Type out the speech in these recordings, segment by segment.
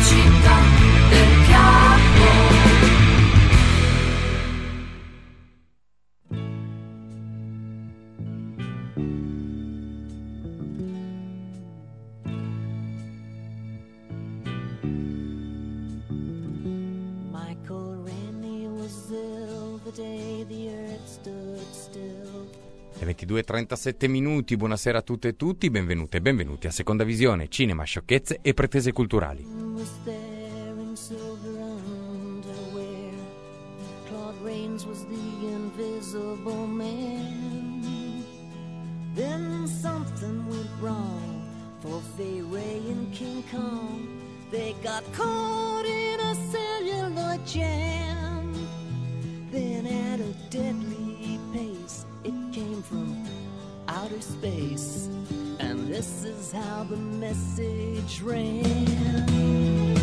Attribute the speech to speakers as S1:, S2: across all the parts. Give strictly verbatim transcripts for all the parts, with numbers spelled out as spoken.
S1: città del capo.
S2: ventidue e trentasette minuti, buonasera a tutte e tutti, benvenute e benvenuti a Seconda Visione, cinema, sciocchezze e pretese culturali.
S3: Then at a deadly pace it came from outer space, and this is how the message ran.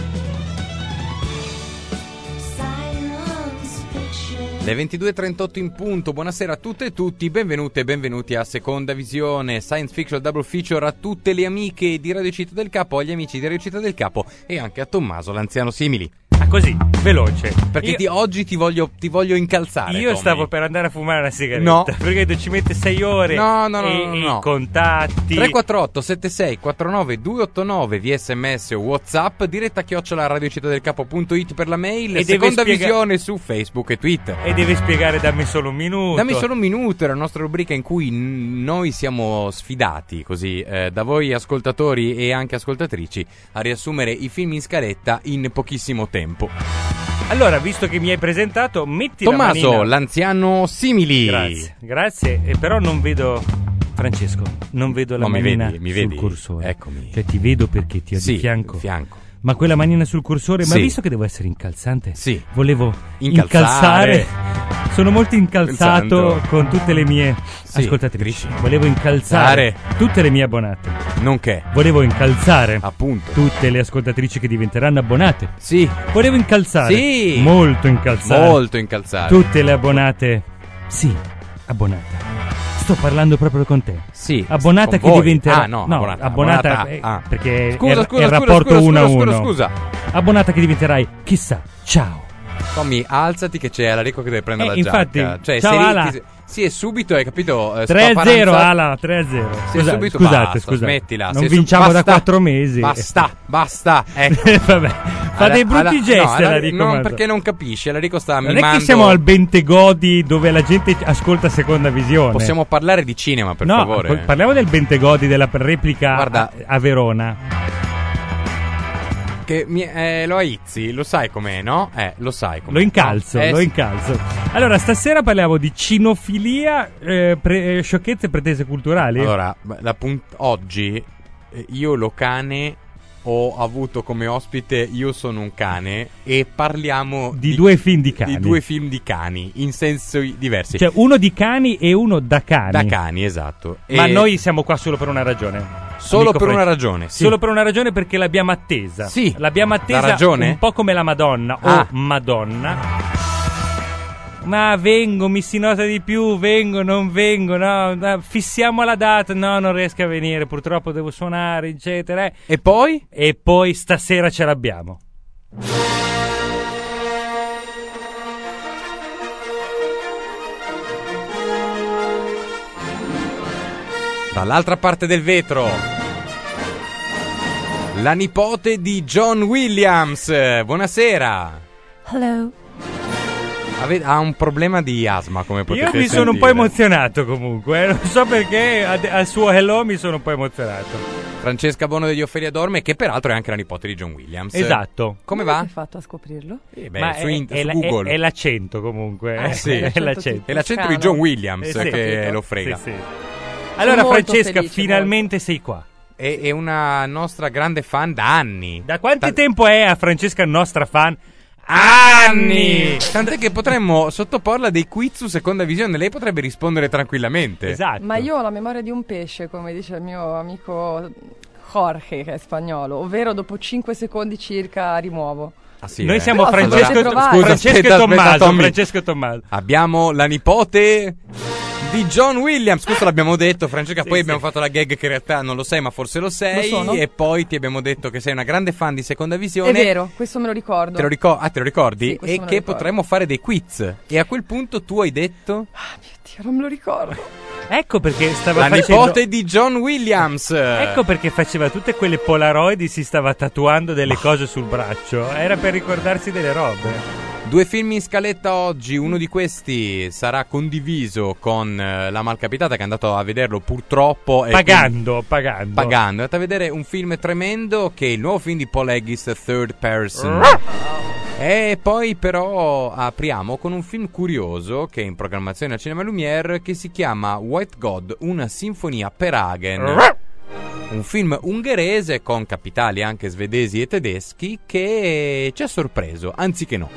S3: Science fiction.
S2: Le ventidue e trentotto in punto, buonasera a tutte e tutti, benvenute e benvenuti a Seconda Visione, Science Fiction Double Feature a tutte le amiche di Radio Città del Capo, agli amici di Radio Città del Capo e anche a Tommaso, l'anziano simili.
S4: Ah, così, veloce.
S2: Perché
S4: io,
S2: ti, oggi ti voglio, ti voglio incalzare.
S4: Io
S2: Tommy.
S4: stavo per andare a fumare una sigaretta.
S2: No.
S4: Perché ci mette sei ore.
S2: No, no, no,
S4: e,
S2: no, no,
S4: e
S2: no.
S4: i contatti.
S2: tre quattro otto sette sei quattro nove due otto nove via sms o WhatsApp, diretta chiocciola radiocittadelcapo.it per la mail,
S4: e
S2: Seconda
S4: spiega-
S2: Visione su Facebook e Twitter.
S4: E devi spiegare, dammi solo un minuto.
S2: Dammi solo un minuto, è la nostra rubrica in cui n- noi siamo sfidati così eh, da voi ascoltatori e anche ascoltatrici a riassumere i film in scaletta in pochissimo tempo.
S4: Allora, visto che mi hai presentato, metti
S2: Tommaso,
S4: la manina.
S2: l'anziano simili.
S4: Grazie, grazie. E però non vedo Francesco, non vedo la
S2: No, mi
S4: manina
S2: vedi, mi
S4: sul
S2: vedi.
S4: cursore.
S2: Eccomi.
S4: Cioè ti vedo perché ti ho
S2: Sì,
S4: di fianco.
S2: fianco.
S4: Ma quella manina sul cursore, ma
S2: Sì.
S4: visto che devo essere incalzante,
S2: Sì.
S4: volevo
S2: Incalzare.
S4: incalzare. Sono molto incalzato
S2: Santo.
S4: con tutte le mie
S2: Sì,
S4: ascoltatrici.
S2: trici.
S4: Volevo incalzare
S2: Sare.
S4: tutte le mie abbonate.
S2: Nonché,
S4: Volevo incalzare
S2: appunto.
S4: tutte le ascoltatrici che diventeranno abbonate.
S2: Sì,
S4: Volevo incalzare.
S2: Sì.
S4: Molto incalzare.
S2: molto incalzare.
S4: Tutte le abbonate. Sì, abbonate. Sto parlando proprio con te.
S2: Sì.
S4: Abbonata
S2: con
S4: che
S2: voi.
S4: diventerà
S2: Ah, no,
S4: abbonata,
S2: abbonata.
S4: abbonata,
S2: abbonata.
S4: eh,
S2: Ah.
S4: perché
S2: Scusa,
S4: è,
S2: scusa,
S4: è il
S2: scusa,
S4: rapporto
S2: scusa,
S4: uno a
S2: scusa,
S4: uno.
S2: scusa.
S4: Abbonata che diventerai, chissà. Ciao.
S2: Tommy, alzati che c'è Alarico che deve prendere
S4: Eh,
S2: la
S4: infatti,
S2: giacca. Cioè,
S4: ciao,
S2: se ri-
S4: Ala.
S2: ti- sì, è subito, hai capito? Eh,
S4: tre a zero,
S2: spaparanza-
S4: Ala, tre a zero.
S2: Sì,
S4: Scusa,
S2: subito
S4: scusate,
S2: basta,
S4: scusate.
S2: smettila.
S4: Non
S2: Sì,
S4: vinciamo
S2: su-
S4: da
S2: basta.
S4: quattro mesi.
S2: Basta, basta. Ecco.
S4: Vabbè, fa
S2: Ala-
S4: dei brutti
S2: Ala-
S4: gesti,
S2: no, Ala-
S4: Alarico.
S2: no,
S4: Mazza.
S2: perché non capisci. Alarico sta
S4: Non
S2: mimando.
S4: è che siamo al Bentegodi dove la gente ascolta Seconda Visione.
S2: Possiamo parlare di cinema, per
S4: no,
S2: favore?
S4: poi parliamo del Bentegodi della replica
S2: Guarda.
S4: a, a Verona.
S2: Che mi- eh, lo aizzi, lo sai com'è, no? Eh, lo sai com'è.
S4: Lo incalzo,
S2: no? Eh,
S4: lo
S2: sì.
S4: incalzo. Allora, stasera parliamo di cinofilia, eh, pre- eh, sciocchezze e pretese culturali.
S2: Allora, la punt- oggi eh, io lo cane ho avuto come ospite Io sono un cane e parliamo
S4: Di due film di cani.
S2: Di due film di cani in sensi diversi.
S4: Cioè, uno di cani e uno da cani.
S2: Da cani, esatto.
S4: Ma
S2: E
S4: noi siamo qua solo per una ragione.
S2: solo
S4: amico
S2: per una
S4: Fred.
S2: ragione, sì.
S4: Solo per una ragione, perché l'abbiamo attesa.
S2: Sì.
S4: L'abbiamo attesa
S2: La ragione?
S4: un po' come la Madonna
S2: Ah.
S4: o Madonna. Ma vengo, mi si nota di più, vengo, non vengo, no, no, fissiamo la data, no, non riesco a venire, purtroppo devo suonare, eccetera. eh.
S2: E poi?
S4: E poi stasera ce l'abbiamo.
S2: Dall'altra parte del vetro, la nipote di John Williams. Buonasera.
S5: Hello.
S2: Ave- ha un problema di asma, come potete
S4: Io mi
S2: sentire.
S4: sono un po' emozionato comunque, eh. Non so perché ad- al suo hello mi sono un po' emozionato.
S2: Francesca Bono degli Ofelia Dorme, che peraltro è anche la nipote di John Williams.
S4: Esatto.
S2: Come
S5: Come
S2: va?
S5: hai fatto a scoprirlo?
S2: Eh beh,
S4: Ma
S2: su,
S4: è,
S2: int-
S4: è
S2: su
S4: la-
S2: Google.
S4: è- è l'accento comunque.
S2: Eh, sì.
S4: È l'accento.
S2: È l'accento di John Williams
S4: Eh, sì.
S2: che
S5: Capito.
S2: lo frega.
S4: Sì, sì. Allora,
S5: molto
S4: Francesca,
S5: felice,
S4: finalmente sei qua.
S2: È, è una nostra grande fan da anni.
S4: Da quanto
S2: Ta-
S4: tempo è a Francesca nostra fan?
S2: Anni! Tant'è che potremmo sottoporla a dei quiz su Seconda Visione. Lei potrebbe rispondere tranquillamente.
S4: Esatto.
S5: Ma io ho la memoria di un pesce, come dice il mio amico Jorge, che è spagnolo, ovvero dopo cinque secondi circa rimuovo.
S2: Ah, sì,
S4: Noi
S2: eh.
S4: siamo
S5: Però
S4: Francesco,
S5: dovete provare.
S4: Francesco
S2: Aspetta,
S4: e Tommaso.
S2: aspetta, Tommy.
S4: Francesco e Tommaso.
S2: Abbiamo la nipote di John Williams. Questo l'abbiamo detto, Francesca.
S4: Sì,
S2: poi
S4: sì.
S2: abbiamo fatto la gag che in realtà non lo sei, ma forse lo sei.
S5: Lo sono.
S2: E poi ti abbiamo detto che sei una grande fan di Seconda Visione.
S5: È vero, questo me lo ricordo.
S2: Te lo, ricor- ah, te lo ricordi?
S5: Sì, questo
S2: E
S5: me lo
S2: che
S5: ricordo.
S2: potremmo fare dei quiz. E a quel punto tu hai detto
S5: Ah, mio Dio, non me lo ricordo.
S4: Ecco perché stava
S2: la
S4: facendo...
S2: nipote di John Williams.
S4: Ecco perché faceva tutte quelle polaroid e si stava tatuando delle cose sul braccio. Era per ricordarsi delle robe.
S2: Due film in scaletta oggi, uno di questi sarà condiviso con eh, la Malcapitata che è andato a vederlo purtroppo e
S4: Pagando, pagando.
S2: pagando. È andato a vedere un film tremendo che è il nuovo film di Paul Haggis, Third Person. E poi però apriamo con un film curioso che è in programmazione al Cinema Lumière che si chiama White God, una sinfonia per Hagen. Un film ungherese con capitali anche svedesi e tedeschi che ci ha sorpreso, anziché no.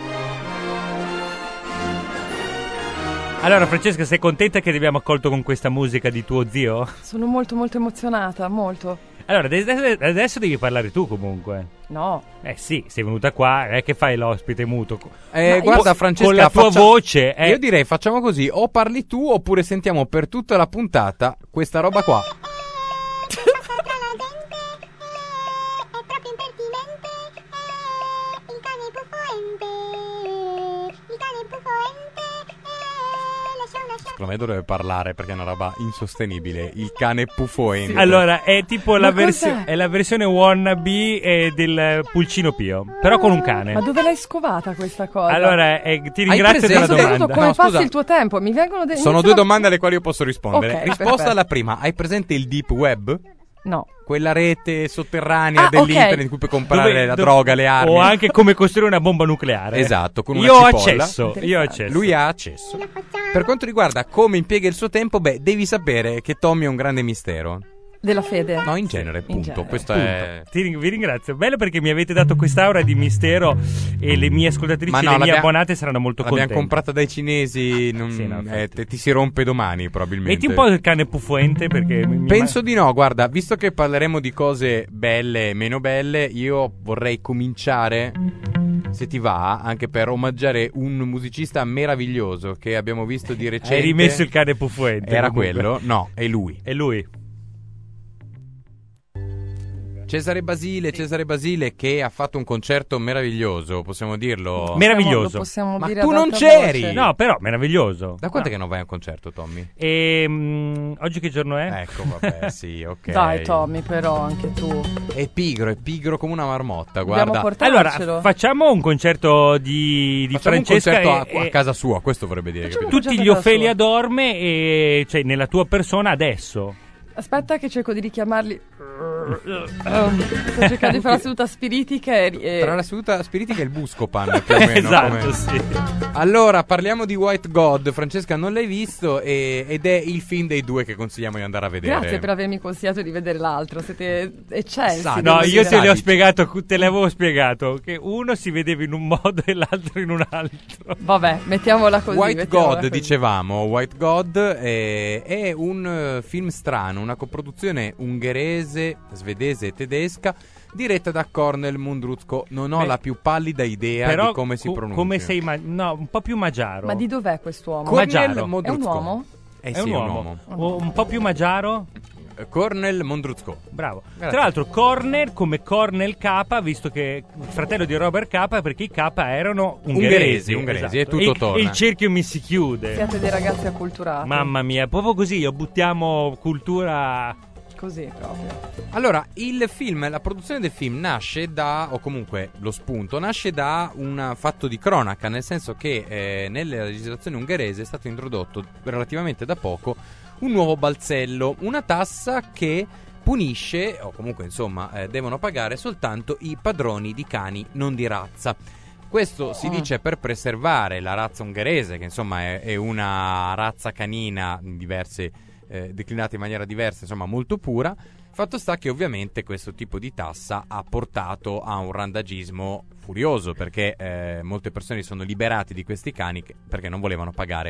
S4: Allora Francesca, sei contenta che ti abbiamo accolto con questa musica di tuo zio?
S5: Sono molto molto emozionata, molto.
S4: Allora, adesso, adesso devi parlare tu comunque.
S5: No.
S4: Eh sì, sei venuta qua, eh, che fai l'ospite muto?
S2: Eh,
S5: Ma
S2: guarda
S5: io-
S2: Francesca,
S4: con la tua
S2: faccia-
S4: voce, eh.
S2: Io direi facciamo così, o parli tu oppure sentiamo per tutta la puntata questa roba qua.
S6: Sopra la gente, eh, è proprio impertinente, eh, il cane puffoente, il cane puffoente, eh, lascia una sciocca.
S2: Secondo me dovrebbe parlare perché è una roba insostenibile. Il cane puffoente.
S4: Allora, è tipo la,
S5: Ma cos'è?
S4: versione è la versione wannabe eh, del Pulcino Pio, però con un cane.
S5: Ma dove l'hai scovata questa cosa?
S4: Allora, eh, ti
S2: Hai
S4: ringrazio della
S2: presente-
S5: Soprattutto
S4: domanda.
S5: come
S2: No,
S5: passi
S2: scusa.
S5: il tuo tempo? Mi vengono de-
S2: Sono
S5: iniziano-
S2: due domande alle quali io posso rispondere.
S5: Ok,
S2: Risposta
S5: perfetto.
S2: alla prima: hai presente il deep web?
S5: No.
S2: Quella rete sotterranea
S5: Ah,
S2: dell'internet
S5: ok.
S2: in cui puoi comprare
S4: Dove-
S2: la
S4: dove-
S2: droga, le armi.
S4: O anche come costruire una bomba nucleare.
S2: Esatto, con una
S4: Io ho
S2: cipolla.
S4: accesso, io ho accesso.
S2: Lui ha accesso. Per quanto riguarda come impiega il suo tempo, beh, devi sapere che Tommy è un grande mistero.
S5: Della fede?
S2: No, in genere,
S5: in
S2: punto.
S5: genere.
S2: Questo
S4: Punto.
S2: è.
S4: Ti ring- vi ringrazio. Bello perché mi avete dato quest'aura di mistero e le mie ascoltatrici
S2: Ma
S4: e
S2: no,
S4: le mie
S2: l'abbiamo-
S4: abbonate saranno molto
S2: L'abbiamo
S4: contente.
S2: comprata dai cinesi. Non,
S4: Sì, no, infatti.
S2: eh, te- ti si rompe domani, probabilmente.
S4: Metti un po' il cane puffuente perché mi- mi-
S2: Penso di no, guarda, visto che parleremo di cose belle e meno belle, io vorrei cominciare, se ti va, anche per omaggiare un musicista meraviglioso che abbiamo visto di recente.
S4: Hai rimesso il cane puffuente.
S2: Era
S4: comunque.
S2: quello? No, è lui.
S4: È lui.
S2: Cesare Basile, Cesare Basile che ha fatto un concerto meraviglioso, possiamo dirlo.
S4: Meraviglioso.
S5: Lo possiamo
S2: Ma
S5: dire
S2: tu
S5: ad
S2: non
S5: alta
S2: c'eri!
S5: voce.
S4: No, però meraviglioso.
S2: Da quanto
S4: No.
S2: che non vai a un concerto, Tommy?
S4: E, mm, oggi che giorno è?
S2: Ecco, vabbè, sì, ok.
S5: Dai Tommy, però anche tu.
S2: È pigro, è pigro come una marmotta,
S5: Dobbiamo
S2: guarda.
S5: portarcelo.
S4: Allora, facciamo un concerto di, di
S2: Facciamo un
S4: Francesca
S2: concerto a,
S4: e,
S2: a casa sua, questo vorrebbe dire.
S5: Facciamo
S2: capito?
S4: tutti
S5: Concerto
S4: gli
S5: a casa
S4: Ofelia
S5: sua.
S4: dorme e cioè nella tua persona adesso.
S5: Aspetta che cerco di richiamarli. Um, sto cercando di fare la seduta spiritica e... e-
S2: Tra la seduta spiritica e il Buscopan, più o meno.
S4: esatto,
S2: come-
S4: sì.
S2: Allora, parliamo di White God. Francesca non l'hai visto e- ed è il film dei due che consigliamo di andare a vedere.
S5: Grazie per avermi consigliato di vedere l'altro, siete eccelsi.
S2: Sa-
S5: devo
S4: No, io
S5: dire.
S4: te le ho
S2: Sadici.
S4: spiegato, te l'avevo spiegato che uno si vedeva in un modo e l'altro in un altro.
S5: Vabbè, mettiamola così.
S2: White
S5: mettiamola
S2: God,
S5: così.
S2: dicevamo, White God è, è un eh, film strano, una coproduzione ungherese, svedese e tedesca, diretta da Cornel Mundruzko. Non ho
S4: Beh,
S2: la più pallida idea
S4: Però
S2: di come si
S4: co-
S2: pronuncia.
S4: come sei ma- no, un po' più magiaro.
S5: Ma di dov'è quest'uomo?
S4: Co-
S2: Cornel
S4: Magiaro.
S5: È un
S2: Mundruzko.
S5: uomo?
S2: Eh
S4: è
S2: sì,
S4: un uomo. O un po' più magiaro?
S2: Eh, Cornel Mundruzko.
S4: Bravo.
S2: Grazie.
S4: Tra l'altro Corner come Cornel K, visto che il fratello di Robert K, perché i K erano ungheresi.
S2: Ungheresi, ungheresi,
S4: esatto.
S2: e tutto
S4: e,
S2: torna.
S4: e il cerchio mi si chiude.
S5: Siete dei ragazzi acculturati.
S4: Mamma mia, proprio così, io buttiamo cultura.
S5: Così proprio.
S2: Allora, il film, la produzione del film nasce da, o comunque lo spunto, nasce da un fatto di cronaca, nel senso che eh, nella legislazione ungherese è stato introdotto relativamente da poco un nuovo balzello, una tassa che punisce, o comunque insomma eh, devono pagare soltanto i padroni di cani non di razza. Questo si
S5: Ah.
S2: dice per preservare la razza ungherese, che insomma è, è una razza canina in diverse eh, declinata in maniera diversa, insomma molto pura. Fatto sta che ovviamente questo tipo di tassa ha portato a un randagismo furioso, perché eh, molte persone sono liberate di questi cani che- perché non volevano pagare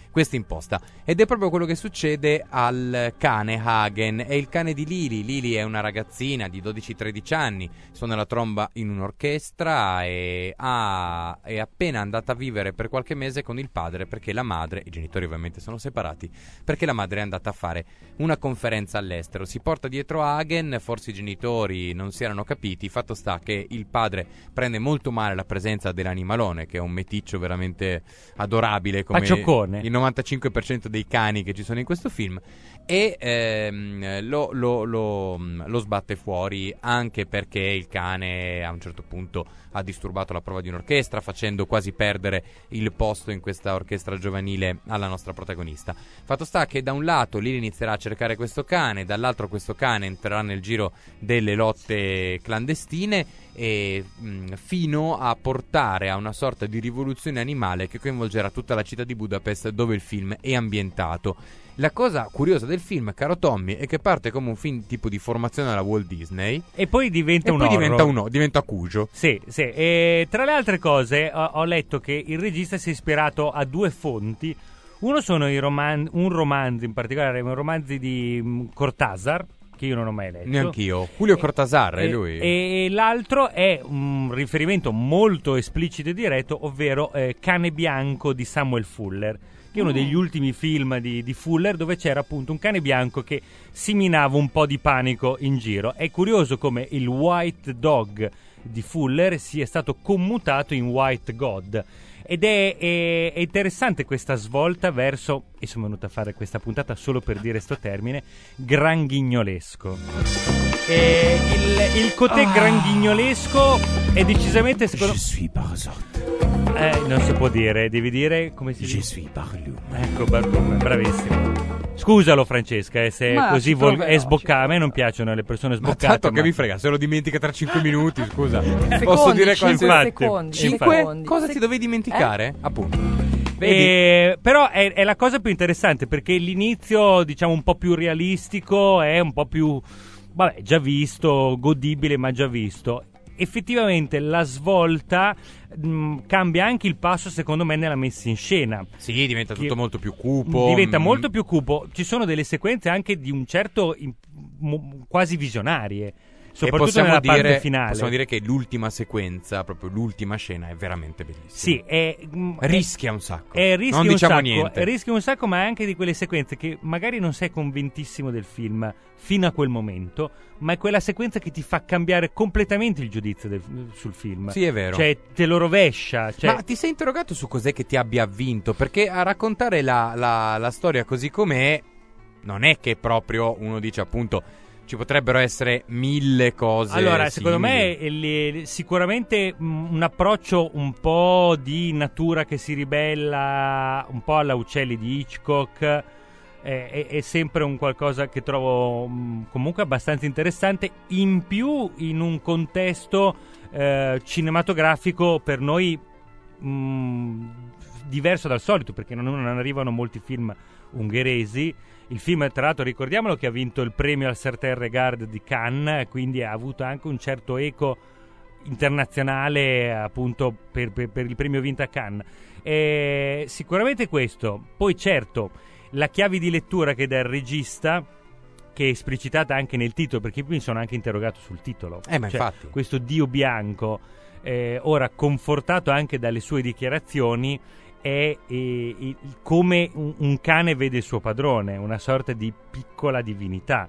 S2: questa imposta. Ed è proprio quello che succede al cane Hagen, è il cane di Lily. Lily è una ragazzina di dodici tredici anni, suona la tromba in un'orchestra e ha, è appena andata a vivere per qualche mese con il padre, perché la madre, i genitori ovviamente sono separati, perché la madre è andata a fare una conferenza all'estero. Si porta dietro Hagen, forse i genitori non si erano capiti, fatto sta che il padre prende molto male la presenza dell'animalone, che è un meticcio veramente adorabile come
S4: Paccioccone.
S2: il novantacinque per cento dei cani che ci sono in questo film, e ehm, lo, lo, lo, lo sbatte fuori, anche perché il cane a un certo punto ha disturbato la prova di un'orchestra, facendo quasi perdere il posto in questa orchestra giovanile alla nostra protagonista. Fatto sta che da un lato Lily inizierà a cercare questo cane, dall'altro questo cane entrerà nel giro delle lotte clandestine, e mh, fino a portare a una sorta di rivoluzione animale che coinvolgerà tutta la città di Budapest, dove il film è ambientato. La cosa curiosa del film, caro Tommy, è che parte come un film tipo di formazione alla Walt Disney
S4: E poi diventa
S2: e
S4: un
S2: poi
S4: horror.
S2: diventa un diventa cugio.
S4: Sì, sì. E tra le altre cose ho, ho letto che il regista si è ispirato a due fonti. Uno sono i roman- un romanzo, in particolare un romanzi di um, Cortázar, che io non ho mai letto.
S2: Neanch'io. Julio Cortázar, è
S4: E,
S2: lui.
S4: e l'altro è un riferimento molto esplicito e diretto, ovvero eh, Cane bianco di Samuel Fuller, che è uno degli ultimi film di, di Fuller, dove c'era appunto un cane bianco che seminava un po' di panico in giro. È curioso come il White Dog di Fuller sia stato commutato in White God. Ed è, è, è interessante questa svolta verso, e sono venuto a fare questa puntata solo per dire sto termine, granghignolesco. E il, il cotè
S2: Ah.
S4: granghignolesco è decisamente, secondo
S7: Je suis Barzotte.
S4: eh, non si può dire, devi dire come si
S7: Je
S4: dice.
S7: suis Barloum.
S4: Ecco, Barlume, bravissimo. Scusalo Francesca, eh, se
S5: Ma
S4: così
S5: ci
S4: vol-
S5: proverò,
S4: è
S5: ci
S4: sboccata. A me
S5: proverò.
S4: non piacciono le persone
S2: Ma
S4: sboccate.
S2: tanto che
S4: ma-
S2: vi frega, se lo dimentica tra cinque minuti, scusa.
S5: Secondi,
S2: Posso dire
S5: cinque
S2: qualsiasi...
S5: secondi,
S2: Cinque?
S5: secondi.
S2: Cosa
S5: Se-
S2: ti dovevi dimenticare? Appunto. Vedi?
S4: Eh, però è, è la cosa più interessante, perché l'inizio, diciamo, un po' più realistico, è un po' più, vabbè, già visto, godibile, ma già visto. Effettivamente la svolta mh, cambia anche il passo, secondo me, nella messa in scena.
S2: Sì, diventa
S4: Che-
S2: tutto molto più cupo.
S4: Diventa
S2: mm.
S4: molto più cupo. Ci sono delle sequenze anche di un certo in- mo- quasi visionarie,
S2: E
S4: soprattutto
S2: possiamo
S4: nella
S2: dire,
S4: parte finale.
S2: possiamo dire che l'ultima sequenza, proprio l'ultima scena, è veramente bellissima.
S4: Sì, è, mh, è-
S2: Rischia un sacco.
S4: è rischia
S2: non
S4: un
S2: diciamo
S4: sacco,
S2: niente.
S4: rischia un sacco, ma è anche di quelle sequenze che magari non sei convintissimo del film fino a quel momento, ma è quella sequenza che ti fa cambiare completamente il giudizio del- sul film.
S2: Sì, è vero.
S4: Cioè, te lo rovescia. Cioè,
S2: Ma ti sei interrogato su cos'è che ti abbia vinto? Perché a raccontare la, la, la storia così com'è, non è che proprio uno dice, appunto, ci potrebbero essere mille cose.
S4: Allora, secondo me
S2: simili.
S4: è le- sicuramente mh, un approccio un po' di natura che si ribella un po' alla Uccelli di Hitchcock è, è- è sempre un qualcosa che trovo mh, comunque abbastanza interessante, in più in un contesto eh, cinematografico per noi mh, diverso dal solito, perché non, non arrivano molti film ungheresi. Il film, tra l'altro, ricordiamolo che ha vinto il premio al Certain Regard di Cannes, quindi ha avuto anche un certo eco internazionale, appunto, per, per- per il premio vinto a Cannes. E sicuramente questo. Poi, certo, la chiave di lettura che dà il regista, che è esplicitata anche nel titolo, perché mi sono anche interrogato sul titolo.
S2: Eh, ma
S4: Cioè,
S2: infatti.
S4: questo Dio bianco, eh, ora confortato anche dalle sue dichiarazioni, è eh, il- come un, un cane vede il suo padrone, una sorta di piccola divinità.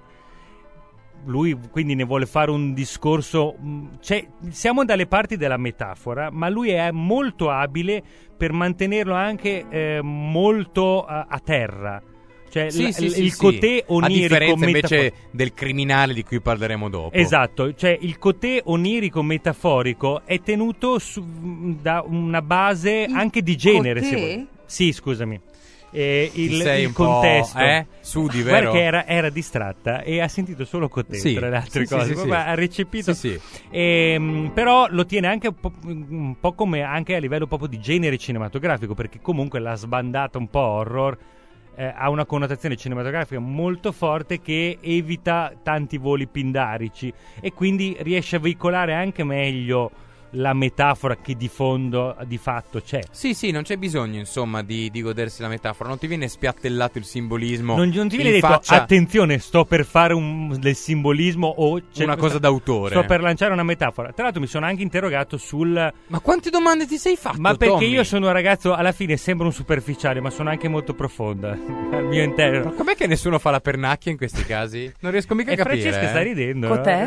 S4: Lui quindi ne vuole fare un discorso, mh, cioè, siamo dalle parti della metafora, ma lui è molto abile per mantenerlo anche eh, molto a, a terra. Cioè,
S2: Sì,
S4: l-
S2: sì,
S4: il
S2: sì, sì.
S4: cotè
S2: A
S4: onirico
S2: differenza invece
S4: metaforico.
S2: del criminale di cui parleremo dopo.
S4: Esatto, cioè il cotè onirico metaforico è tenuto su, da una base
S5: Il
S4: anche di genere.
S5: cotè?
S4: Se vuoi. Sì, scusami. Eh,
S2: Ti
S4: il,
S2: sei
S4: il
S2: un po',
S4: contesto,
S2: eh? Sudi,
S4: Guarda
S2: vero?
S4: che era, era distratta e ha sentito solo cotè,
S2: Sì,
S4: tra le altre
S2: sì, sì,
S4: cose,
S2: sì,
S4: proprio
S2: sì.
S4: ha recepito.
S2: Sì, sì.
S4: Ehm, però lo tiene anche un po', un po' come anche a livello proprio di genere cinematografico, perché comunque la sbandata un po' horror eh, ha una connotazione cinematografica molto forte che evita tanti voli pindarici e quindi riesce a veicolare anche meglio la metafora che di fondo, di fatto c'è.
S2: Sì, sì, non c'è bisogno, insomma, di, di godersi la metafora. Non ti viene spiattellato il simbolismo.
S4: Non, non ti viene
S2: in
S4: detto,
S2: faccia
S4: attenzione, sto per fare un, del simbolismo o c'è
S2: una cosa
S4: questa-
S2: d'autore.
S4: Sto per lanciare una metafora. Tra l'altro mi sono anche interrogato sul...
S2: Ma quante domande ti sei fatto,
S4: Ma perché
S2: Tommy?
S4: io sono un ragazzo, alla fine sembro un superficiale, ma sono anche molto profonda al mio interno.
S2: Ma com'è che nessuno fa la pernacchia in questi casi? Non riesco mica a
S4: E
S2: capire.
S4: Francesca
S2: eh.
S4: sta ridendo.
S5: Cotè?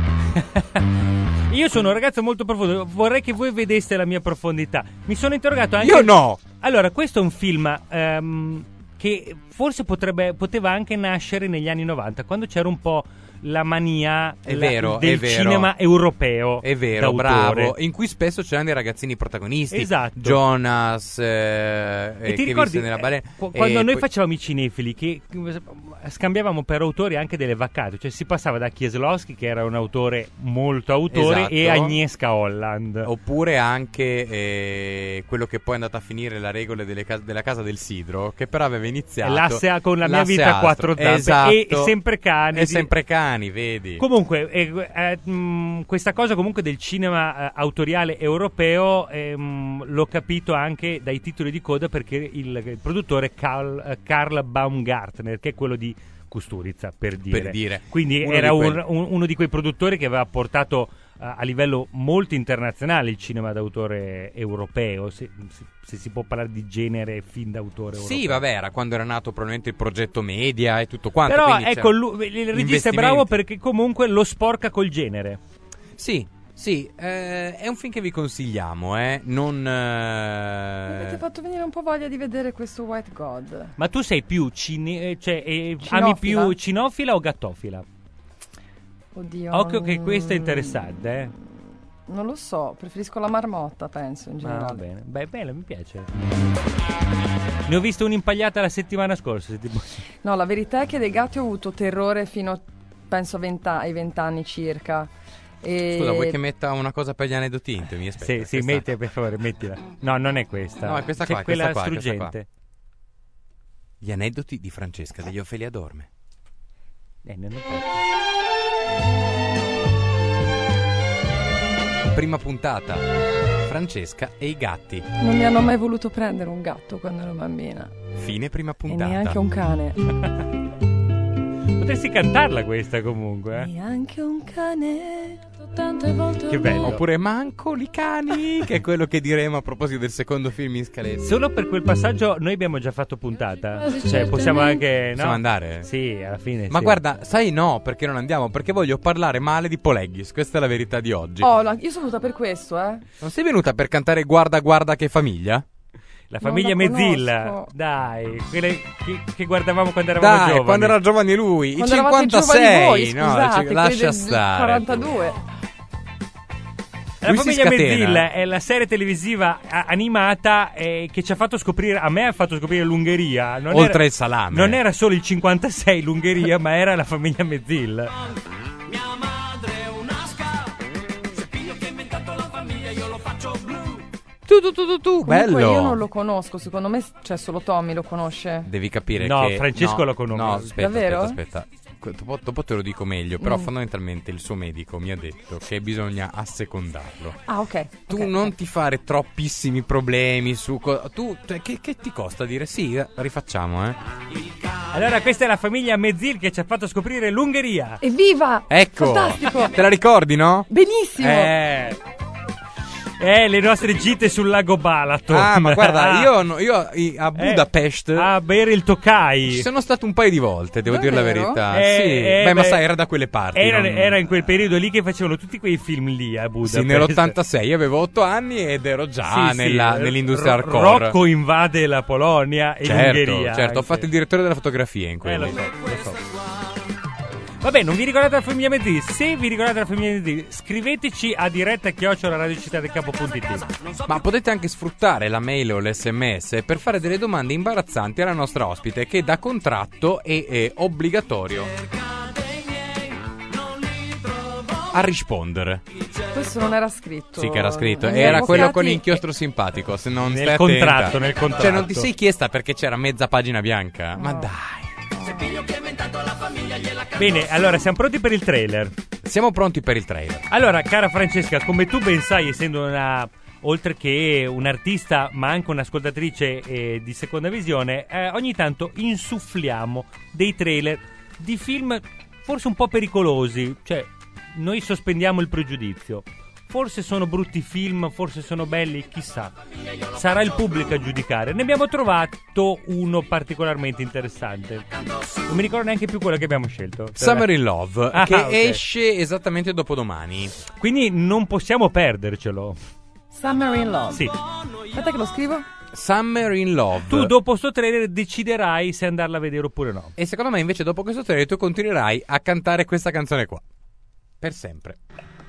S4: Io sono un ragazzo molto profondo, vorrei che voi vedeste la mia profondità. Mi sono interrogato anche...
S2: Io no!
S4: Allora, questo è un film ehm, che forse potrebbe, poteva anche nascere negli anni novanta, quando c'era un po' la mania
S2: È
S4: la-
S2: vero,
S4: del
S2: è vero.
S4: cinema europeo.
S2: È vero,
S4: d'autore.
S2: bravo. In cui spesso c'erano dei ragazzini protagonisti.
S4: Esatto.
S2: Jonas, eh,
S4: E ti
S2: che
S4: ricordi
S2: visse nella balena.
S4: eh, qu- quando
S2: E
S4: noi
S2: poi-
S4: facevamo i cinefili che eh, scambiavamo per autori anche delle vaccate, cioè si passava da Kieslowski, che era un autore molto autore,
S2: Esatto.
S4: e Agnieszka Holland.
S2: Oppure anche eh, quello che poi è andato a finire la regola delle cas- della Casa del Sidro, che però aveva iniziato
S4: L'asse a- con la mia
S2: l'asse
S4: vita a
S2: astro.
S4: quattro zampe
S2: Esatto.
S4: e sempre cani
S2: E
S4: di-
S2: sempre cani, vedi.
S4: Comunque, eh, eh, mh, questa cosa comunque del cinema eh, autoriale europeo ehm, l'ho capito anche dai titoli di coda, perché il, il produttore è Karl, eh, Karl Baumgartner, che è quello di Kusturica, per dire.
S2: Per dire.
S4: Quindi
S2: Uno
S4: era
S2: di
S4: un-
S2: quelli.
S4: un- uno di quei produttori che aveva portato eh, a livello molto internazionale il cinema d'autore europeo, se, se- se si può parlare di genere film d'autore europeo.
S2: Sì, vabbè, era quando era nato probabilmente il progetto media e tutto quanto.
S4: Però
S2: quindi
S4: ecco,
S2: c'era-
S4: lui- il regista è
S2: investimenti.
S4: bravo perché comunque lo sporca col genere.
S2: Sì, sì, eh, è un film che vi consigliamo, eh. Non...
S5: Mi
S2: eh,
S5: avete fatto venire un po' voglia di vedere questo White God.
S4: Ma tu sei più cine- eh, cioè, eh,
S5: Cinofila?
S4: ami più cinofila o gattofila?
S5: Oddio.
S4: Occhio che
S5: mm,
S4: questo è interessante, eh.
S5: Non lo so, preferisco la marmotta, penso, in
S4: Ah,
S5: generale.
S4: va bene. Beh, bella, mi piace. Ne ho visto un'impagliata la settimana scorsa. Se ti posso-
S5: No, la verità è che dei gatti ho avuto terrore fino, penso, a venta- ai vent'anni circa. E...
S2: Scusa, vuoi che metta una cosa per gli aneddoti intimi? Aspetta,
S4: Sì, sì,
S2: questa-
S4: metti, per favore, mettila. No, non è questa.
S2: No, è questa
S4: C'è
S2: qua,
S4: quella
S2: questa qua, questa
S4: struggente.
S2: Gli aneddoti di Francesca degli Ofelia Dorme.
S4: Eh, non è
S2: Prima puntata. Francesca e i gatti.
S5: Non mi hanno mai voluto prendere un gatto quando ero bambina.
S2: Fine prima
S5: E
S2: puntata.
S5: neanche un cane.
S4: Potresti cantarla questa comunque, eh?
S5: Neanche un cane. Tante volte
S4: Che bello.
S2: Oppure Manco li cani, che è quello che diremo a proposito del secondo film in scaletta.
S4: Solo per quel passaggio noi abbiamo già fatto puntata. Cioè, possiamo anche... No?
S2: Possiamo andare?
S4: Sì, alla fine
S2: Ma
S4: sì.
S2: guarda, sai no, perché non andiamo? Perché voglio parlare male di Poleghis, questa è la verità di oggi.
S5: Oh, la- io sono venuta per questo, eh.
S2: Non sei venuta per cantare Guarda guarda che famiglia?
S4: La famiglia
S5: Non la
S4: Mezzilla.
S5: conosco.
S4: Dai, quelle che, che guardavamo quando eravamo
S2: Dai,
S4: giovani.
S2: quando era giovane lui,
S5: Quando
S2: i
S5: eravate
S2: cinquantasei,
S5: giovani voi,
S2: no,
S5: scusate,
S2: cioè,
S5: quelli
S2: lascia
S5: del
S2: stare.
S5: quarantadue.
S4: La
S2: Lui si
S4: famiglia
S2: scatena.
S4: Mezzilla è la serie televisiva a- animata eh, che ci ha fatto scoprire, a me ha fatto scoprire l'Ungheria. Non
S2: Oltre
S4: era,
S2: il salame.
S4: Non era solo il cinquantasei l'Ungheria, ma era la famiglia Mezzilla.
S1: Mia madre è un'asca. Se piglio che ha inventato la famiglia io lo faccio blu.
S2: Tu tu tu tu tu,
S5: Comunque
S2: bello.
S5: io non lo conosco, secondo me c'è solo Tommy lo conosce.
S2: Devi capire
S4: No,
S2: che
S4: Francesco
S2: no,
S4: lo conosco.
S2: No, aspetta,
S5: Davvero?
S2: aspetta, aspetta. Dopo, dopo te lo dico meglio, però
S5: Mm.
S2: fondamentalmente il suo medico mi ha detto che bisogna assecondarlo.
S5: Ah, ok.
S2: Tu
S5: ok,
S2: non
S5: ok.
S2: ti fare troppissimi problemi su co- tu cioè, che, che ti costa dire sì, rifacciamo, eh?
S4: Allora, questa è la famiglia Mezzil che ci ha fatto scoprire l'Ungheria.
S5: Evviva!
S2: Ecco.
S5: Fantastico!
S2: Te la ricordi, no?
S5: Benissimo!
S4: Eh. Eh, le nostre gite sul lago Balaton.
S2: Ah, ma guarda,
S4: Ah.
S2: io, no- io i- a Budapest
S4: Eh, a bere il Tokai.
S2: ci sono stato un paio di volte, devo dire la
S5: Davvero?
S2: verità.
S4: Eh,
S2: sì.
S4: eh,
S2: beh, ma
S4: beh,
S2: sai, era da quelle parti.
S4: Era,
S2: non-
S4: era in quel periodo lì che facevano tutti quei film lì a Budapest.
S2: Sì, nell'ottantasei avevo otto anni ed ero già
S4: Sì, sì,
S2: nella-
S4: eh,
S2: nell'industria
S4: Ro-
S2: hardcore.
S4: Rocco invade la Polonia e
S2: certo,
S4: l'Ungheria.
S2: certo, ho
S4: anche.
S2: fatto il direttore della fotografia in
S4: Eh,
S2: quello.
S4: lo so, lo so. Vabbè, non vi ricordate la famiglia Mezzil? Se vi ricordate la famiglia Mezzil, scriveteci a diretta chiocciola radiocittadecampo.it.
S2: Ma potete anche sfruttare la mail o l'esse emme esse per fare delle domande imbarazzanti alla nostra ospite, che da contratto è, è obbligatorio a rispondere.
S5: Questo non era scritto.
S2: Sì, che era scritto.
S5: Gli
S2: Era quello
S5: avvocati-
S2: con l'inchiostro simpatico. Se non
S4: Nel
S2: stai
S4: contratto,
S2: attenta.
S4: nel contratto.
S2: Cioè, non ti sei chiesta perché c'era mezza pagina bianca? Ma
S5: No.
S2: dai.
S1: Cepillo che ha inventato la famiglia gliela cantò.
S4: Bene, allora siamo pronti per il trailer.
S2: Siamo pronti per il trailer.
S4: Allora, cara Francesca, come tu ben sai, essendo una, oltre che un'artista, ma anche un'ascoltatrice eh, di Seconda Visione, eh, ogni tanto insuffliamo dei trailer di film forse un po' pericolosi. Cioè, noi sospendiamo il pregiudizio. Forse sono brutti film, forse sono belli, chissà. Sarà il pubblico a giudicare. Ne abbiamo trovato uno particolarmente interessante. Non mi ricordo neanche più quello che abbiamo scelto.
S2: Summer in Love,
S4: Ah,
S2: che
S4: ok.
S2: esce esattamente dopodomani.
S4: Quindi non possiamo perdercelo.
S5: Summer in Love.
S4: Sì.
S5: Aspetta che lo scrivo.
S2: Summer in Love.
S4: Tu dopo sto trailer deciderai se andarla a vedere oppure no.
S2: E secondo me invece dopo questo trailer tu continuerai a cantare questa canzone qua. Per sempre.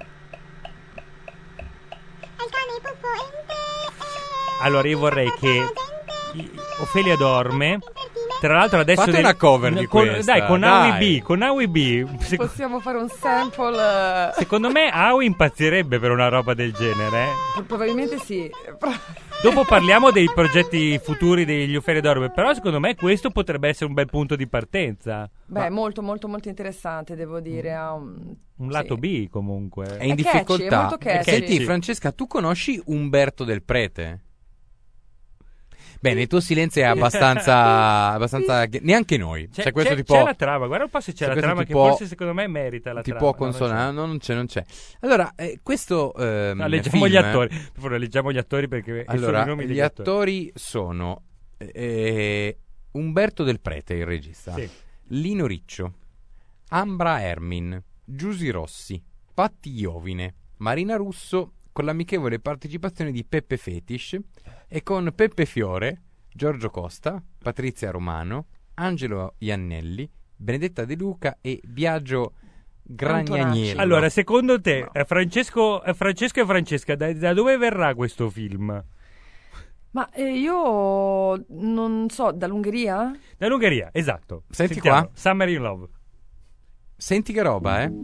S6: Al cane puffo in te.
S4: Allora io vorrei che i- Ofelia dorme. Tra l'altro adesso
S2: Fate
S4: devi-
S2: una cover di
S4: con,
S2: questa,
S4: Dai, con
S2: dai.
S4: Howie B, con Howie B. Seco-
S5: Possiamo fare un sample. eh,
S4: secondo me Howie impazzirebbe per una roba del genere. eh.
S5: Probabilmente sì.
S4: Dopo parliamo dei progetti futuri degli Ofelia dorme, però secondo me questo potrebbe essere un bel punto di partenza.
S5: Beh, molto molto molto interessante, devo dire. Ha un,
S4: Un lato
S5: sì.
S4: B comunque.
S2: È in
S5: È catchy,
S2: difficoltà.
S5: è molto catchy.
S2: Senti, Francesca, tu conosci Umberto Del Prete? Bene, il tuo silenzio è abbastanza. abbastanza neanche noi.
S4: C'è,
S2: C'è questo
S4: c'è-
S2: tipo.
S4: c'è la trama, guarda un po' se c'è,
S2: c'è
S4: la
S2: questo
S4: trama
S2: tipo-
S4: che forse secondo me merita la
S2: Ti
S4: trama.
S2: può
S4: no, non c'è.
S2: consonare, no, non c'è, non c'è. Allora, eh, questo. ehm,
S4: No, leggiamo
S2: film-
S4: gli attori. Per favore, leggiamo gli attori perché sono
S2: Allora,
S4: i nomi degli
S2: gli attori sono eh, Umberto Del Prete, il regista,
S4: Sì.
S2: Lino Riccio, Ambra Ermin, Giusy Rossi, Patti Iovine, Marina Russo, con l'amichevole partecipazione di Peppe Fetish e con Peppe Fiore, Giorgio Costa, Patrizia Romano, Angelo Iannelli, Benedetta De Luca e Biagio Gragnaniello.
S4: Allora, secondo te, eh, Francesco, eh, Francesco e Francesca, da, da dove verrà questo film?
S5: Ma eh, io non so, dall'Ungheria?
S4: Dall'Ungheria, esatto.
S2: Senti
S4: Sentiamo.
S2: qua.
S4: Summer in Love.
S2: Senti che roba, eh?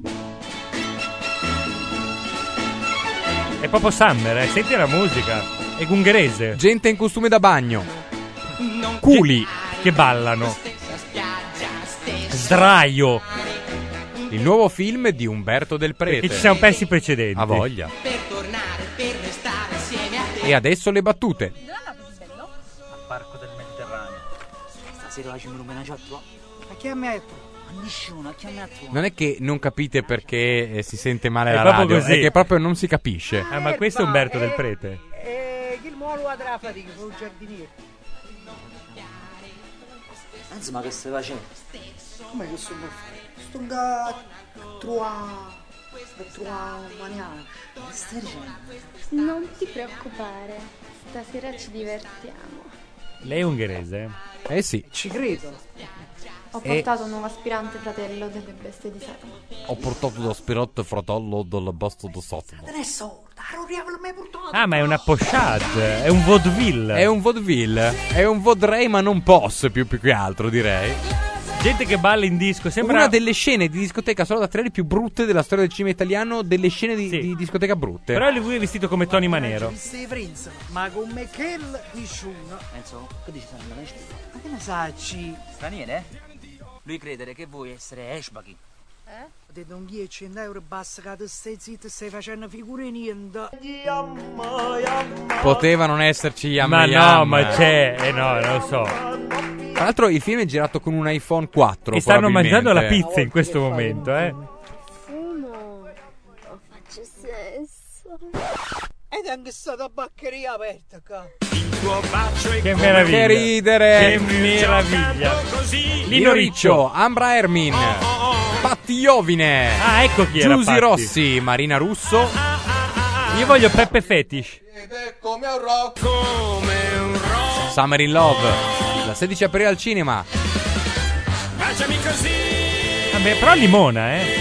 S4: È proprio Summer, eh. Senti la musica. È ungherese.
S2: Gente in costume da bagno, culi,
S4: Che ballano. Sdraio.
S2: il nuovo film di Umberto Del Prete.
S4: Perché ci siamo persi i precedenti.
S2: A voglia.
S1: Per tornare, per restare assieme a te.
S2: E adesso le battute.
S7: Parco del Mediterraneo. Stasera facciamo un omaggio a tu. A chi mi ha detto? A nessuno, a chi mi ha detto?
S2: Non è che non capite perché eh, si sente male
S4: È
S2: la
S4: proprio
S2: radio,
S4: così.
S2: è che proprio non si capisce.
S4: Ah, ma questo è Umberto Del Prete.
S8: E chi muoio a della fatica, sono un giardiniere.
S7: Anzi, ma che stai facendo?
S8: Come che sono? Sto un gatto, trova, trova maniaco.
S7: Che stai dicendo?
S9: Non ti preoccupare, stasera ci divertiamo.
S4: Lei è ungherese?
S2: Eh sì,
S8: Ci credo.
S9: Ho
S2: E-
S9: portato un nuovo aspirante fratello delle bestie di Satana.
S2: ho portato l'aspirante fratello della basta di Satana.
S8: Non è sorda, non riavolo mai portato.
S4: Ah, ma è una pochade. È un vaudeville.
S2: È un vaudeville, è un vaudrey ma non pos più, più che altro direi.
S4: Gente che balla in disco. Sembra
S2: Una delle scene di discoteca solo da trailer più brutte della storia del cinema italiano, delle scene di,
S4: Sì.
S2: di discoteca brutte.
S4: Però lui è vestito come Tony Manero.
S8: Sei Frenz, ma con me che nessuno.
S7: Enzo, che dici stanno da me?
S8: Ma che ne sai?
S7: Straniere? Lui credere che vuoi essere Eshbaki.
S8: Ho detto un dieci euro basta che tu stai zitto e stai facendo figure niente.
S2: Poteva non esserci Yam
S4: Ma
S2: Yam.
S4: no, ma c'è. Eh no, non lo so.
S2: Tra l'altro il film è girato con un iPhone quattro.
S4: E stanno
S2: probabilmente.
S4: mangiando la pizza in questo momento, eh.
S9: Fumo, o faccio sesso.
S8: Ed è anche stata baccheria aperta qua.
S4: Che meraviglia.
S2: Che ridere.
S4: Che meraviglia.
S2: Lino Riccio, Ambra Ermin, Patti Iovine,
S4: Ah, ecco chi era
S2: Giusy
S4: Patti.
S2: Rossi, Marina Russo.
S4: Io voglio Peppe Fetish.
S2: Summer in Love, dal sedici aprile al cinema.
S4: Vabbè, però limona, eh.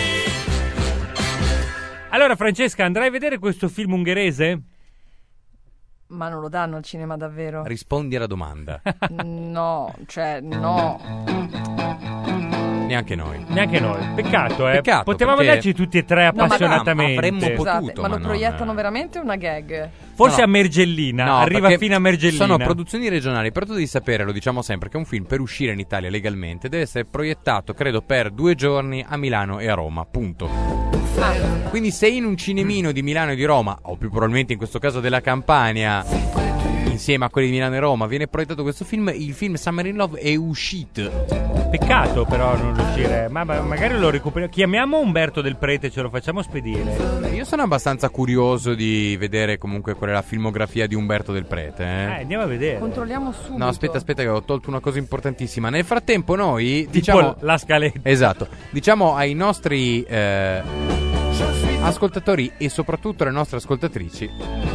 S4: Allora, Francesca, andrai a vedere questo film ungherese?
S5: Ma non lo danno al cinema davvero?
S2: Rispondi alla domanda.
S5: No, cioè no.
S2: neanche noi.
S4: Neanche noi. Peccato, eh.
S2: Peccato,
S4: Potevamo
S2: perché-
S4: vederci tutti e tre
S5: No, ma-
S4: appassionatamente.
S2: avremmo
S5: Scusate,
S2: potuto,
S5: ma lo
S2: ma non-
S5: proiettano veramente una gag?
S4: Forse
S2: No,
S4: a Mergellina,
S2: No,
S4: arriva
S2: perché
S4: fino a Mergellina.
S2: Sono produzioni regionali, però tu devi sapere, lo diciamo sempre, che un film per uscire in Italia legalmente deve essere proiettato, credo, per due giorni a Milano e a Roma, punto. Quindi se in un cinemino di Milano e di Roma, o più probabilmente in questo caso della Campania, insieme a quelli di Milano e Roma, viene proiettato questo film, il film Summer in Love è uscito.
S4: Peccato però non riuscire. Ma, ma magari lo recuperiamo. Chiamiamo Umberto Del Prete, ce lo facciamo spedire.
S2: Io sono abbastanza curioso di vedere comunque qual è la filmografia di Umberto Del Prete.
S4: Eh,
S2: Eh.
S4: andiamo a vedere.
S5: Controlliamo subito.
S2: No, aspetta, aspetta, che ho tolto una cosa importantissima. Nel frattempo, noi
S4: Tipo
S2: diciamo.
S4: la scaletta.
S2: Esatto, diciamo ai nostri eh, ascoltatori e soprattutto alle nostre ascoltatrici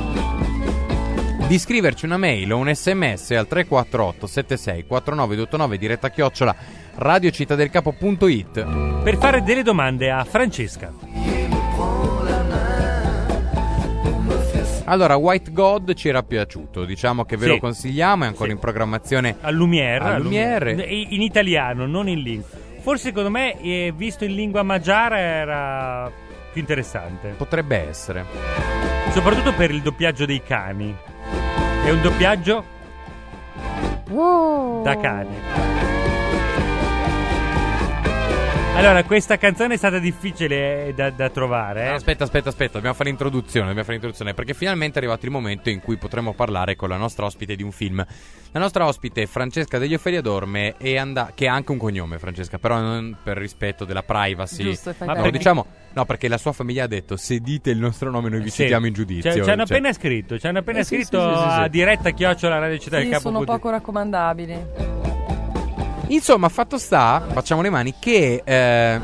S2: di scriverci una mail o un sms al tre quattro otto sette sei quattro nove otto nove diretta chiocciola radiocittadelcapo punto it
S4: Per fare delle domande a Francesca.
S2: Allora, White God ci era piaciuto, diciamo che ve
S4: Sì.
S2: lo consigliamo, è ancora
S4: Sì.
S2: in programmazione
S4: Al Lumière.
S2: Al
S4: al
S2: Lumière.
S4: In italiano, non in lingua. Forse secondo me, eh, visto in lingua magiara, era più interessante.
S2: potrebbe essere.
S4: Soprattutto per il doppiaggio dei cani. È un doppiaggio da cani. Allora, questa canzone è stata difficile da, da trovare. Eh?
S2: No, aspetta, aspetta, aspetta, dobbiamo fare l'introduzione, dobbiamo fare l'introduzione, perché finalmente è arrivato il momento in cui potremo parlare con la nostra ospite di un film. La nostra ospite è Francesca degli Ofelia Dorme, e and- che ha anche un cognome, Francesca, però non per rispetto della privacy.
S5: Giusto, fai
S2: Ma
S5: bene.
S2: lo diciamo, no, perché la sua famiglia ha detto: se dite il nostro nome noi vi
S4: Sì.
S2: citiamo in giudizio.
S4: Ci, ci hanno
S2: Cioè-
S4: appena scritto, ci hanno appena
S2: Eh, sì,
S4: scritto
S2: sì, sì, sì, sì.
S4: a diretta chiocciola Radio Città del
S5: Sì,
S4: Capo.
S5: sono poco raccomandabili.
S2: Insomma, fatto sta, facciamo le mani, che eh,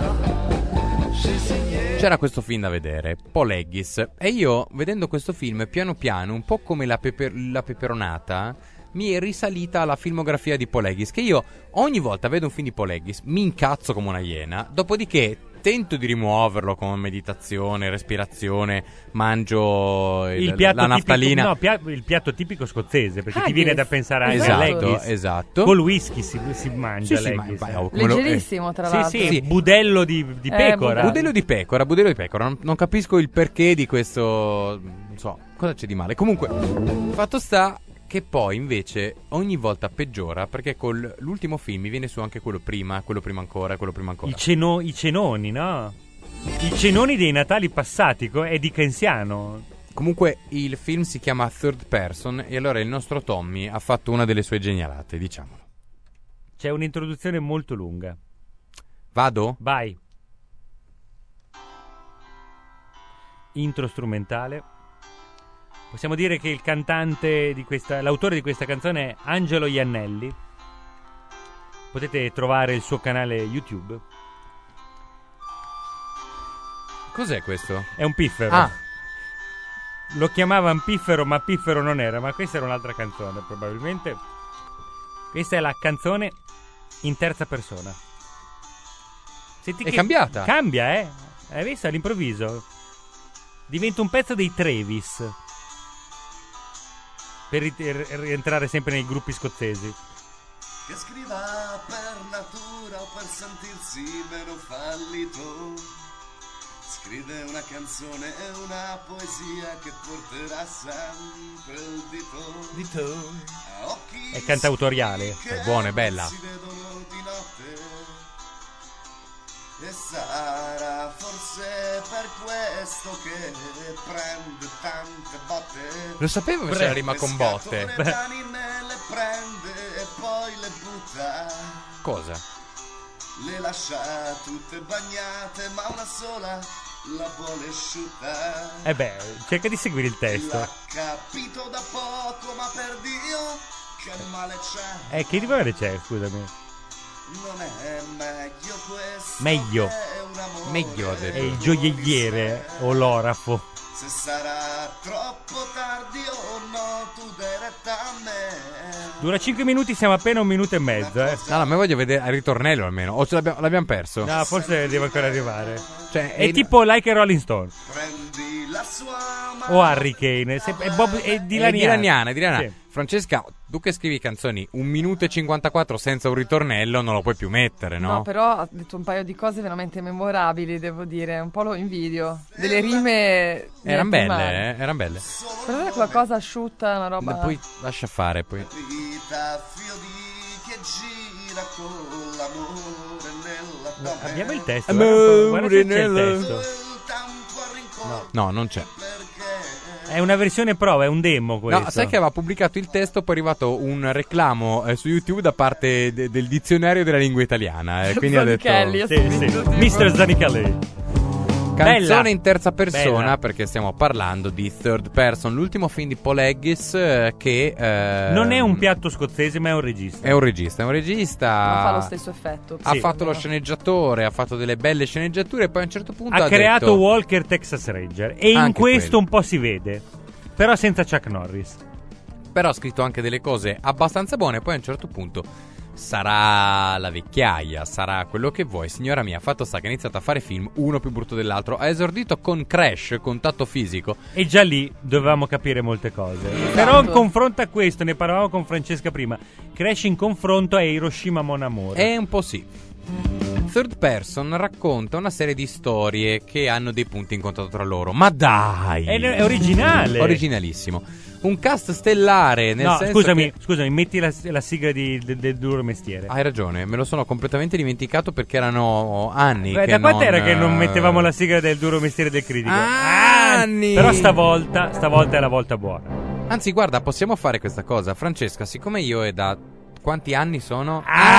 S2: c'era questo film da vedere, Poleggis, e io, vedendo questo film, piano piano, un po' come la, peper- la peperonata, mi è risalita alla filmografia di Poleggis, che io ogni volta vedo un film di Poleggis, mi incazzo come una iena, dopodiché tento di rimuoverlo con meditazione, respirazione, mangio il,
S4: Il piatto
S2: la naftalina.
S4: tipico, no, pia- il piatto tipico scozzese, perché ti
S5: Haggis.
S4: viene da pensare a
S5: Esatto,
S4: Haggis.
S2: esatto.
S4: Col whisky si, si mangia
S2: Sì, sì, ma-
S4: l'Haggis.
S2: ma- oh, come lo-
S5: Leggerissimo, tra
S4: Sì,
S5: l'altro.
S4: sì,
S2: Sì.
S4: budello di, di
S5: Eh,
S4: pecora.
S2: Budello di pecora, budello di pecora, non, non capisco il perché di questo, non so, cosa c'è di male. Comunque, fatto sta che poi invece ogni volta peggiora, perché con l'ultimo film mi viene su anche quello prima, quello prima ancora, quello prima ancora.
S4: I, ceno- I cenoni, no? I cenoni dei Natali passati, co- è di Kenziano.
S2: Comunque il film si chiama Third Person, e allora il nostro Tommy ha fatto una delle sue genialate, diciamolo.
S4: C'è un'introduzione molto lunga.
S2: Vado?
S4: Vai. Intro strumentale. Possiamo dire che il cantante di questa, l'autore di questa canzone è Angelo Iannelli. Potete trovare il suo canale YouTube.
S2: Cos'è questo?
S4: È un piffero.
S2: Ah,
S4: Lo chiamavano piffero, ma piffero non era. Ma questa era un'altra canzone, probabilmente. Questa è la canzone in terza persona. Senti
S2: è
S4: che
S2: cambiata.
S4: cambia, eh? Hai visto all'improvviso? Diventa un pezzo dei Travis. Per ri- r- rientrare sempre nei gruppi scozzesi.
S10: Che scriva per natura o per sentirsi meno fallito. Scrive una canzone e una poesia che porterà sempre il dito.
S2: Dito.
S10: A occhi
S4: È cantautoriale.
S10: che
S2: È buona, è bella.
S10: si vedono di notte. E sarà forse per questo che prende tante botte.
S2: Lo sapevo che c'era rima con botte.
S10: Le anime le prende e poi le butta.
S2: Cosa?
S10: Le lascia tutte bagnate, ma una sola la vuole asciutta.
S4: Eh beh, cerca di seguire il testo.
S10: L'ha capito da poco, ma per Dio che male c'è.
S4: Eh, che rivale c'è, scusami?
S10: Non è meglio questo
S4: Meglio.
S10: che un amore.
S2: Meglio, ha
S4: È
S2: detto.
S4: il gioielliere o l'orafo.
S10: Se sarà troppo tardi o no, tu diretta a me.
S4: Dura cinque minuti, siamo appena un minuto e mezzo, eh.
S2: No, no, ma voglio vedere il ritornello almeno. O ce l'abbiamo, l'abbiamo perso?
S4: No, forse deve ancora arrivare.
S2: Cioè,
S4: È tipo Like a Rolling Stone.
S10: Prendi la sua
S4: o Hurricane? Se- È, Bob, è
S2: È
S4: dilaniana.
S2: dilaniana, è dilaniana.
S4: Sì.
S2: Francesca, tu che scrivi canzoni un minuto e cinquantaquattro senza un ritornello non lo puoi più mettere, no?
S5: No, però ha detto un paio di cose veramente memorabili, devo dire. Un po' lo invidio. Delle rime.
S2: Erano
S5: niente
S2: belle,
S5: male.
S2: eh? Erano belle.
S5: Però è qualcosa asciutta, una roba.
S2: Poi lascia fare, poi.
S10: Vita fiori che gira con l'amore nella tua
S4: Abbiamo il testo.
S2: Amore
S4: Guarda se c'è il
S2: nella-
S4: testo.
S10: No.
S2: No, non c'è.
S4: È una versione prova, è un demo questo.
S2: No, sai che aveva pubblicato il testo, poi è arrivato un reclamo eh, su YouTube da parte de- del dizionario della lingua italiana. E quindi ha detto
S5: Zanichelli, ha
S4: Sì, sì.
S5: scritto tipo-
S4: mister Zanichelli.
S2: canzone
S4: Bella.
S2: in terza persona,
S4: Bella.
S2: perché stiamo parlando di Third Person, l'ultimo film di Paul Haggis eh, che eh,
S4: Non è un piatto scozzese, ma è un regista.
S2: È un regista, è un regista.
S5: Ma fa lo stesso effetto.
S2: Ha
S5: Sì.
S2: fatto lo sceneggiatore, ha fatto delle belle sceneggiature e poi a un certo punto
S4: Ha
S2: ha
S4: creato
S2: detto,
S4: Walker Texas Ranger e in
S2: Anche
S4: questo
S2: quello.
S4: un po' si vede. Però senza Chuck Norris.
S2: però ha scritto anche delle cose abbastanza buone. Poi a un certo punto sarà la vecchiaia, sarà quello che vuoi. Signora mia, fatto sta che ha iniziato a fare film uno più brutto dell'altro. Ha esordito con Crash, Contatto fisico.
S4: E già lì dovevamo capire molte cose. Però in confronto a questo, ne parlavamo con Francesca prima, Crash in confronto è Hiroshima Mon Amour.
S2: È un po' sì. Third Person racconta una serie di storie che hanno dei punti in contatto tra loro. Ma dai!
S4: È, è originale.
S2: Originalissimo. Un cast stellare, nel
S4: No,
S2: senso
S4: scusami,
S2: che-
S4: scusami, metti la, la sigla di, de- del duro mestiere.
S2: Hai ragione, me lo sono completamente dimenticato perché erano anni
S4: Beh,
S2: che
S4: da quanto
S2: non,
S4: era che non
S2: eh,
S4: mettevamo la sigla del duro mestiere del critico?
S2: Anni!
S4: Però stavolta, stavolta è la volta buona.
S2: Anzi, guarda, possiamo fare questa cosa. Francesca, siccome io è da... Quanti anni sono?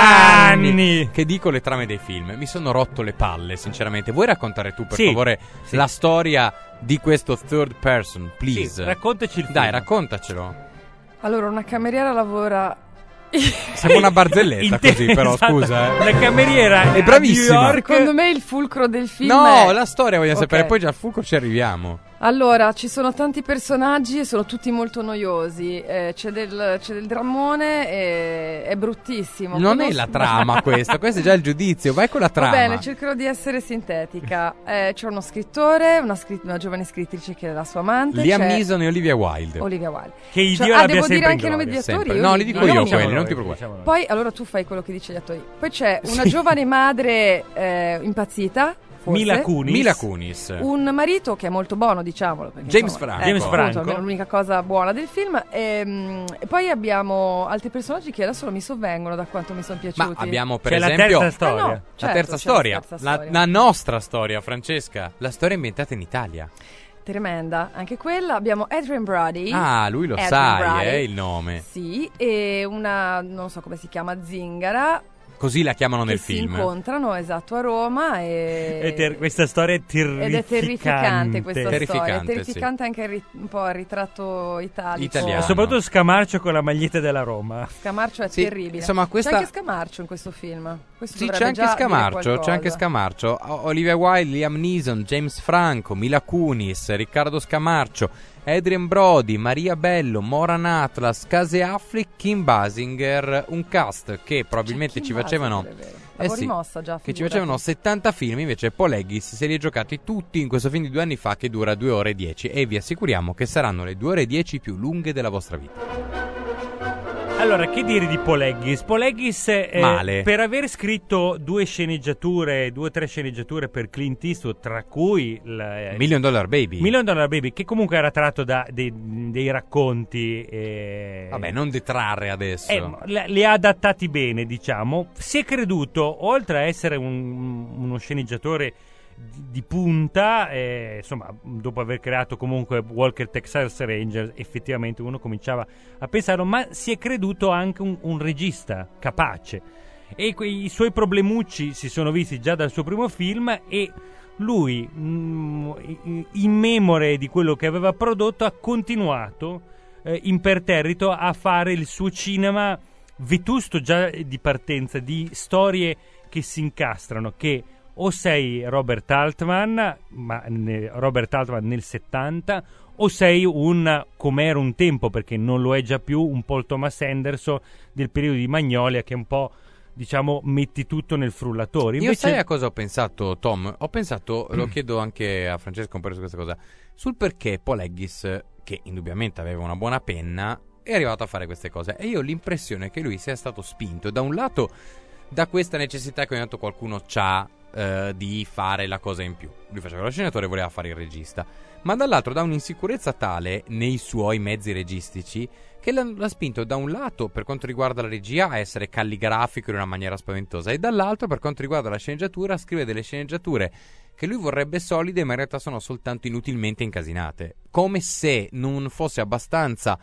S4: Anni!
S2: Che dico le trame dei film. Mi sono rotto le palle, sinceramente. Vuoi raccontare tu, per
S4: Sì,
S2: favore,
S4: sì.
S2: la storia di questo third person, please?
S4: Sì, raccontaci il film.
S2: Dai, raccontacelo.
S5: Allora, una cameriera lavora.
S2: Sembra una barzelletta
S4: Inte-
S2: così, però,
S4: esatto.
S2: scusa. Eh.
S4: La cameriera
S2: È
S4: a
S2: bravissima.
S4: New York.
S5: Secondo me il fulcro del film.
S2: No,
S5: è-
S2: la storia voglio
S5: Ok.
S2: sapere, poi già al fulcro ci arriviamo.
S5: Allora, ci sono tanti personaggi e sono tutti molto noiosi. Eh, c'è, del, c'è del drammone e è bruttissimo.
S2: Non
S5: Quello-
S2: è la trama questa, questo è già il giudizio. Vai con la trama.
S5: Va bene, cercherò di essere sintetica. Eh, c'è uno scrittore, una, scri- una giovane scrittrice che è la sua amante.
S2: Liam
S5: c'è
S2: Neeson e Olivia Wilde.
S5: Olivia Wilde.
S4: Che il
S5: Cioè,
S4: Dio
S5: ah,
S4: l'abbia
S5: devo
S4: sempre
S5: dire
S4: in
S5: anche i nomi
S4: gloria.
S5: degli attori?
S2: Sempre. No, li dico
S5: i
S2: io
S5: nomi?
S2: quelli, non ti
S4: noi,
S2: preoccupare.
S4: diciamo noi.
S5: Poi, allora tu fai quello che dice gli attori. Poi c'è una giovane madre eh, impazzita, forse.
S4: Mila Kunis.
S2: Mila Kunis.
S5: Un marito che è molto buono, diciamolo. Perché,
S2: James
S5: insomma,
S2: Franco.
S5: ecco,
S4: James
S5: appunto,
S4: Franco.
S5: almeno l'unica cosa buona del film. E, e poi abbiamo altri personaggi che adesso non mi sovvengono da quanto mi sono piaciuti.
S2: Ma abbiamo per
S4: C'è la
S2: esempio
S4: terza storia.
S5: Ah, no,
S2: la
S5: certo,
S2: terza
S5: c'è
S2: storia,
S5: la terza
S2: la,
S5: storia.
S2: la nostra storia, Francesca. La storia ambientata in Italia.
S5: Tremenda, anche quella. Abbiamo Adrian Brody.
S2: Ah, lui lo
S5: Adrian
S2: sai,
S5: Brody.
S2: eh, il nome.
S5: Sì, e una, non so come si chiama, zingara.
S2: Così la chiamano nel
S5: che si
S2: film.
S5: incontrano, esatto, a Roma e...
S4: E ter- questa storia è terrificante.
S5: Ed è terrificante questa
S2: Terrificante,
S5: storia.
S2: sì.
S5: Terrificante anche il ri- un po' il ritratto italico.
S2: Italiano.
S4: E soprattutto Scamarcio con la maglietta della Roma.
S5: Scamarcio è
S2: Sì,
S5: terribile.
S2: insomma, questa-
S5: C'è anche Scamarcio in questo film. Questo
S2: Sì, c'è
S5: dovrebbe
S2: anche
S5: già dire
S2: Scamarcio, c'è
S5: qualcosa.
S2: anche Scamarcio. O- Olivia Wilde, Liam Neeson, James Franco, Mila Kunis, Riccardo Scamarcio, Adrian Brody, Maria Bello, Moran Atlas, Casey Affleck, Kim Basinger, un cast che probabilmente
S5: C'è
S2: ci
S5: Kim
S2: facevano
S5: Basinger, è vero.
S2: eh
S5: L'avevo
S2: sì,
S5: rimossa già,
S2: che ci
S5: figurati.
S2: facevano settanta film, invece Paul Haggis se li è giocati tutti in questo film di due anni fa che dura due ore e dieci e vi assicuriamo che saranno le due ore e dieci più lunghe della vostra vita.
S4: Allora, che dire di Paul Haggis? Paul Haggis, eh,
S2: Male.
S4: per aver scritto due sceneggiature, due o tre sceneggiature per Clint Eastwood, tra cui il, eh,
S2: Million Dollar Baby.
S4: Million Dollar Baby, che comunque era tratto da dei, dei racconti. eh,
S2: Vabbè, non detrarre adesso.
S4: eh, ma le- li ha adattati bene, diciamo. Si è creduto, oltre a essere un- uno sceneggiatore di, di punta, eh, insomma, dopo aver creato comunque Walker Texas Ranger, effettivamente uno cominciava a pensarlo, ma si è creduto anche un, un regista capace. E que- i suoi problemucci si sono visti già dal suo primo film e lui, mm, in- in memore di quello che aveva prodotto, ha continuato eh, imperterrito a fare il suo cinema vetusto già di partenza, di storie che si incastrano, che o sei Robert Altman, ma ne- Robert Altman nel settanta, o sei un, come era un tempo, perché non lo è già più, un Paul Thomas Anderson del periodo di Magnolia, che un po', diciamo, metti tutto nel frullatore.
S2: Io
S4: Invece,
S2: sai a cosa ho pensato, Tom? Ho pensato, lo chiedo anche a Francesco un po' su questa cosa. sul perché Paul Haggis, che indubbiamente aveva una buona penna, è arrivato a fare queste cose. E io ho l'impressione che lui sia stato spinto da un lato da questa necessità che ogni tanto qualcuno c'ha eh, di fare la cosa in più. Lui faceva lo scenatore e voleva fare il regista, ma dall'altro da un'insicurezza tale nei suoi mezzi registici che l'ha, l'ha spinto da un lato, per quanto riguarda la regia, a essere calligrafico in una maniera spaventosa, e dall'altro, per quanto riguarda la sceneggiatura, a scrivere delle sceneggiature che lui vorrebbe solide, ma in realtà sono soltanto inutilmente incasinate, come se non fosse abbastanza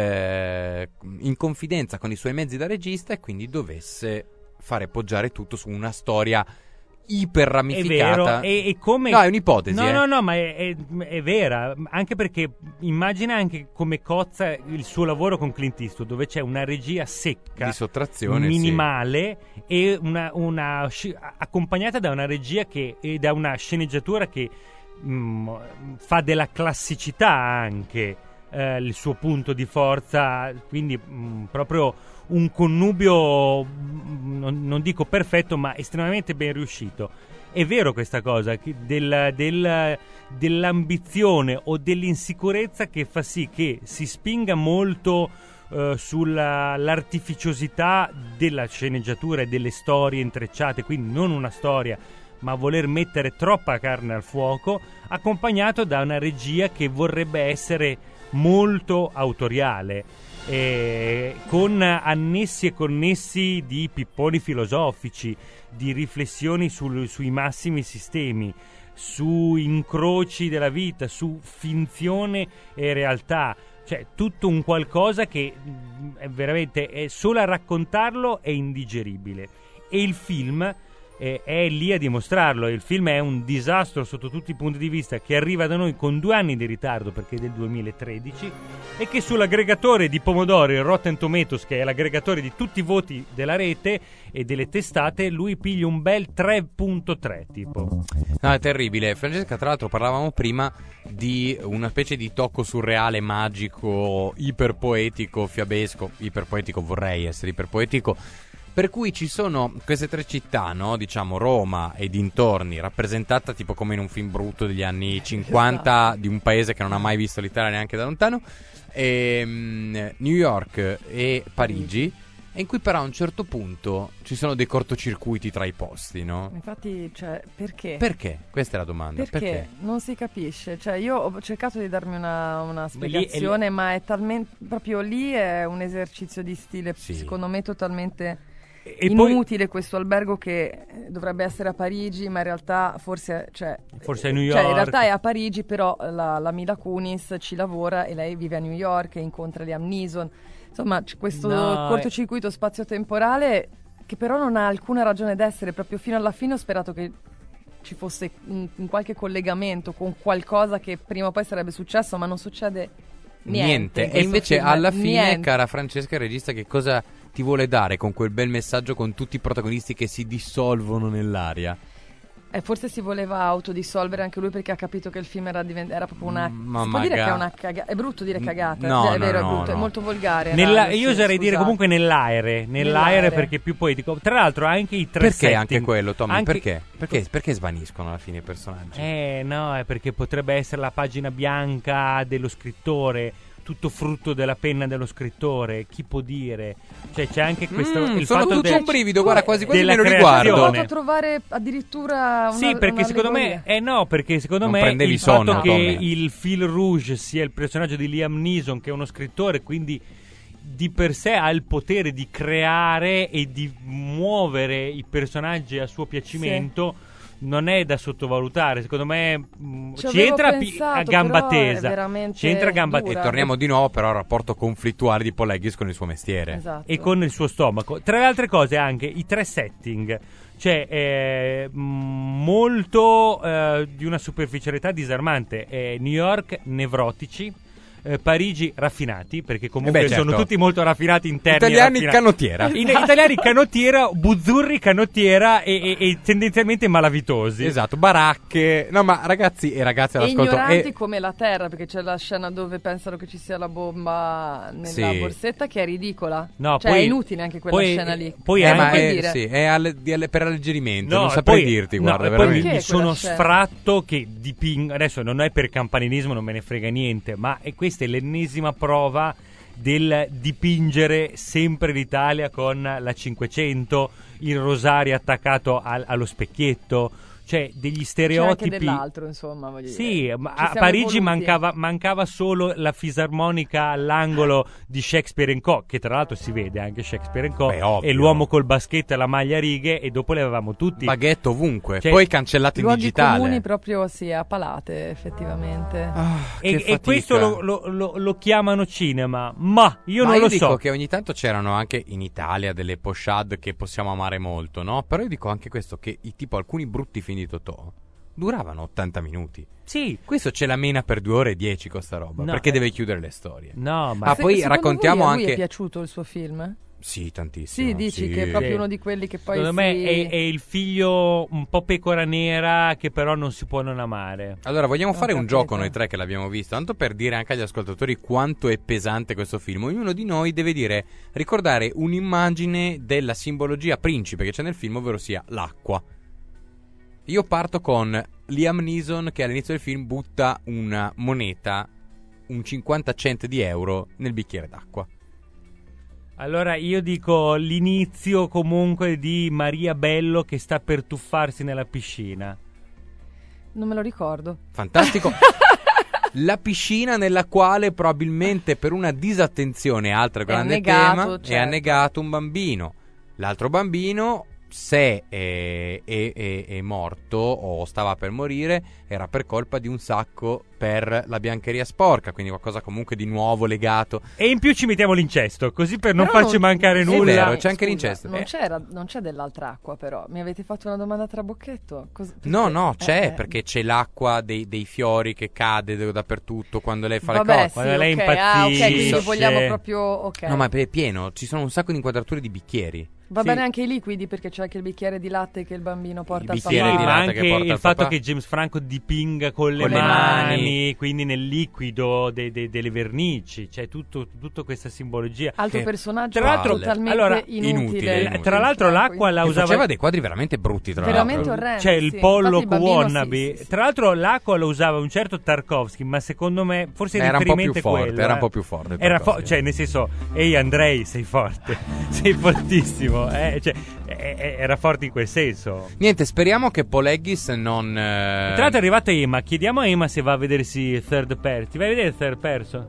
S2: eh, in confidenza con i suoi mezzi da regista e quindi dovesse fare poggiare tutto su una storia iper ramificata.
S4: È vero, e, e come...
S2: No, è un'ipotesi.
S4: No,
S2: eh.
S4: no, no, ma è, è, è vera, anche perché immagina anche come cozza il suo lavoro con Clint Eastwood, dove c'è una regia secca,
S2: di sottrazione,
S4: minimale, sì. E una, una accompagnata da una regia che e da una sceneggiatura che mh, fa della classicità anche eh, il suo punto di forza, quindi mh, proprio un connubio, non, non dico perfetto, ma estremamente ben riuscito. È vero questa cosa del, del, dell'ambizione o dell'insicurezza che fa sì che si spinga molto uh, sull'artificiosità della sceneggiatura e delle storie intrecciate, quindi non una storia ma voler mettere troppa carne al fuoco, accompagnato da una regia che vorrebbe essere molto autoriale, eh, con annessi e connessi di pipponi filosofici, di riflessioni sul, sui massimi sistemi, su incroci della vita, su finzione e realtà, cioè tutto un qualcosa che è veramente è solo a raccontarlo è indigeribile, e il film eh, è lì a dimostrarlo. Il film è un disastro sotto tutti i punti di vista, che arriva da noi con due anni di ritardo perché è del duemilatredici, e che sull'aggregatore di pomodori, il Rotten Tomatoes, che è l'aggregatore di tutti i voti della rete e delle testate, lui piglia un bel tre virgola tre tipo.
S2: No, è terribile. Francesca, tra l'altro parlavamo prima di una specie di tocco surreale, magico, iperpoetico, fiabesco. Iperpoetico, vorrei essere iperpoetico, per cui ci sono queste tre città, no? Diciamo Roma e dintorni, rappresentata tipo come in un film brutto degli anni cinquanta di un paese che non ha mai visto l'Italia neanche da lontano, e, um, New York e Parigi, e in cui però a un certo punto ci sono dei cortocircuiti tra i posti, no?
S5: Infatti, cioè, perché?
S2: Perché? Questa è la domanda.
S5: Perché?
S2: Perché?
S5: Non si capisce. Cioè, io ho cercato di darmi una, una spiegazione,
S4: lì, lì...
S5: ma è talmente... proprio lì è un esercizio di stile,
S2: sì,
S5: secondo me, totalmente...
S4: E
S5: inutile,
S4: poi...
S5: questo albergo che dovrebbe essere a Parigi, ma in realtà forse, cioè,
S4: forse è New York.
S5: Cioè, in realtà è a Parigi, però la, la Mila Kunis ci lavora e lei vive a New York e incontra Liam Neeson. Insomma, c'è questo
S4: no,
S5: cortocircuito è... spazio-temporale che però non ha alcuna ragione d'essere. Proprio fino alla fine ho sperato che ci fosse un, un qualche collegamento con qualcosa che prima o poi sarebbe successo, ma non succede niente.
S2: Niente. E invece
S5: film,
S2: alla fine,
S5: niente.
S2: cara Francesca, il regista che cosa ti vuole dare con quel bel messaggio, con tutti i protagonisti che si dissolvono nell'aria?
S5: Eh, forse si voleva autodissolvere anche lui, perché ha capito che il film era, divent- era proprio una...
S2: Ma
S5: si può dire
S2: maga-
S5: che è una cagata? È brutto dire cagata,
S2: No,
S5: cioè, è
S2: no,
S5: vero,
S2: no,
S5: è brutto,
S2: no.
S5: è molto volgare.
S4: Nella,
S5: era,
S4: io
S5: sì,
S4: oserei dire
S5: scusate.
S4: comunque nell'aere, nell'aere,
S5: Nell'aere.
S4: perché è più poetico. Tra l'altro anche i tre
S2: Perché
S4: setting,
S2: anche quello, Tommy?
S4: anche-
S2: Perché? Perché? Perché svaniscono alla fine i personaggi?
S4: Eh no, è perché potrebbe essere la pagina bianca dello scrittore, tutto frutto della penna dello scrittore, chi può dire? Cioè c'è anche questo
S2: Mm,
S4: il
S2: sono
S4: fatto
S2: tutto
S4: del-
S2: un brivido, guarda, quasi quasi
S4: della
S2: me lo
S4: creazione.
S5: Ho
S2: riguardo.
S5: provato a trovare addirittura una,
S4: Sì, perché secondo me
S5: un'allegoria.
S4: eh no, perché secondo
S2: Non
S4: me
S2: prendevi
S4: il
S2: sonno,
S4: fatto che
S2: Tommy.
S4: il fil rouge sia il personaggio di Liam Neeson, che è uno scrittore, quindi di per sé ha il potere di creare e di muovere i personaggi a suo piacimento. Non è da sottovalutare, secondo me mh,
S5: Ci
S4: ci
S5: avevo
S4: entra pi-
S5: pensato,
S4: a gamba
S5: però è
S4: tesa.
S5: veramente
S4: Ci entra a gamba
S5: dura.
S2: E
S4: tesa.
S2: torniamo di nuovo però al rapporto conflittuale di Paul Haggis con il suo mestiere.
S5: Esatto.
S4: E con il suo stomaco. Tra le altre cose anche i tre setting, cioè eh, mh, molto eh, di una superficialità disarmante. Eh, New York, nevrotici, eh, Parigi raffinati, perché comunque
S2: Eh beh, certo.
S4: sono tutti molto raffinati interni.
S2: Italiani
S4: raffinati.
S2: canottiera.
S4: In- italiani canottiera, buzzurri canottiera e, e- e tendenzialmente malavitosi.
S2: Esatto, baracche. No, ma ragazzi e ragazze
S5: E
S2: all'ascolto.
S5: ignoranti
S2: eh,
S5: come la terra, perché c'è la scena dove pensano che ci sia la bomba nella
S2: Sì.
S5: borsetta, che è ridicola.
S4: No,
S5: cioè
S4: poi-
S5: è inutile anche quella
S4: poi-
S5: scena lì.
S4: poi
S2: eh,
S4: anche-
S2: ma
S5: puoi
S2: è,
S5: dire.
S2: sì, è alle- di alle- per alleggerimento.
S4: No,
S2: non
S4: e
S2: saprei
S4: poi-
S2: dirti,
S4: no,
S2: guarda,
S4: e poi
S2: veramente.
S4: mi
S5: Perché
S4: sono
S5: quella scena?
S4: sfratto che dipingo. Adesso non è per campanilismo, non me ne frega niente, ma è questa è l'ennesima prova del dipingere sempre l'Italia con la cinquecento, il rosario attaccato al- allo specchietto, cioè degli
S5: C'è anche
S4: stereotipi.
S5: dell'altro, insomma, voglio
S4: Sì,
S5: dire.
S4: ma
S5: Ci
S4: a
S5: siamo
S4: Parigi
S5: evoluti.
S4: mancava, mancava solo la fisarmonica all'angolo di Shakespeare and Co, che tra l'altro si vede anche Shakespeare and Co,
S2: Beh, ovvio.
S4: e l'uomo col baschetto e la maglia a righe, e dopo le avevamo tutti.
S2: Baghetto ovunque.
S4: Cioè,
S2: Poi cancellato in
S5: Luoghi
S2: digitale.
S5: comuni proprio, sì, a palate, effettivamente.
S2: Ah, che
S4: E, e
S2: fatica.
S4: questo lo, lo- lo- lo chiamano cinema, ma io
S2: Ma
S4: non
S2: io
S4: lo
S2: dico
S4: so.
S2: che ogni tanto c'erano anche in Italia delle pochade che possiamo amare molto, no? Però io dico anche questo, che i, tipo alcuni brutti film di Totò duravano ottanta minuti.
S4: Sì,
S2: Questo ce la mena per due ore e dieci con sta roba,
S4: No,
S2: perché
S4: eh.
S2: deve chiudere le storie.
S4: no, ma
S2: Ah,
S5: Se-
S2: poi
S5: secondo
S2: raccontiamo
S5: voi a lui
S2: anche-
S5: è piaciuto il suo film?
S2: Sì, tantissimo.
S5: Sì, dici
S2: sì.
S5: che è proprio
S4: Sì.
S5: uno di quelli che poi
S4: secondo
S5: si...
S4: me è, è il figlio un po' pecora nera che però non si può non amare.
S2: Allora, vogliamo
S5: Ho
S2: fare un
S5: capito.
S2: gioco noi tre che l'abbiamo visto, tanto per dire anche agli ascoltatori quanto è pesante questo film. Ognuno di noi deve dire, ricordare un'immagine della simbologia principe che c'è nel film, ovvero sia l'acqua. Io parto con Liam Neeson che all'inizio del film butta una moneta, un cinquanta cent di euro, nel bicchiere d'acqua.
S4: Allora io dico l'inizio comunque di Maria Bello che sta per tuffarsi nella piscina.
S5: Non me lo ricordo.
S2: Fantastico. La piscina nella quale probabilmente per una disattenzione, altro grande
S5: annegato,
S2: tema, è
S5: certo.
S2: annegato un bambino. L'altro bambino, se è, è- è- è morto o stava per morire, era per colpa di un sacco per la biancheria sporca, quindi qualcosa comunque di nuovo legato.
S4: E in più ci mettiamo l'incesto, così per non
S5: Però
S4: farci
S5: non-
S4: mancare
S2: È
S4: nulla.
S2: vero, c'è anche
S5: Scusa,
S2: l'incesto.
S5: Non,
S2: Eh.
S5: c'era, non c'è dell'altra acqua, però. Mi avete fatto una domanda a trabocchetto? Cos-
S2: No,
S5: perché-
S2: no, c'è,
S5: eh,
S2: perché c'è l'acqua dei, dei fiori che cade da- dappertutto quando lei fa le
S5: Vabbè,
S2: cose.
S5: sì,
S4: Quando lei
S5: ok. Ah, ok, quindi
S4: impazzisce.
S5: vogliamo proprio... Ok.
S2: No, ma è pieno, ci sono un sacco di inquadrature di bicchieri.
S5: Va
S4: sì.
S5: bene anche i liquidi, perché c'è anche il bicchiere di latte che il bambino porta al
S2: bicchiere
S4: Sì,
S2: di
S5: papà.
S4: ma
S2: latte
S4: anche
S2: che porta
S4: il
S2: al
S4: fatto
S2: papà.
S4: che James Franco dipinga con le,
S2: Con le
S4: mani,
S2: mani.
S4: quindi nel liquido de- de- delle vernici, c'è tutto, tutta questa simbologia.
S5: Altro
S2: Che
S5: personaggio
S4: tra l'altro-
S5: totalmente
S4: allora,
S5: inutile.
S2: inutile, inutile.
S4: Tra l'altro l'acqua la
S2: Che
S4: usava
S2: faceva dei quadri veramente brutti, tra
S5: Veramente
S2: l'altro.
S5: orrendi.
S4: C'è il
S5: sì.
S4: pollo
S5: Infatti il bambino
S4: wannabe.
S5: sì, sì, sì.
S4: Tra l'altro l'acqua lo usava un certo Tarkovsky, ma secondo me forse il
S2: Era un po'
S4: riferimento
S2: più
S4: è
S2: forte,
S4: quello,
S2: era
S4: eh.
S2: un po' più forte
S4: Era fo-
S2: Tarkovsky.
S4: cioè nel senso, ehi Andrei, sei forte. Sei fortissimo, eh? Cioè, eh, eh, era forte in quel senso.
S2: Niente, speriamo che Poleghis non... eh,
S4: Tra l'altro è arrivata Ema, chiediamo a Ema se va a vedersi Third Person. Ti vai a vedere Third Person?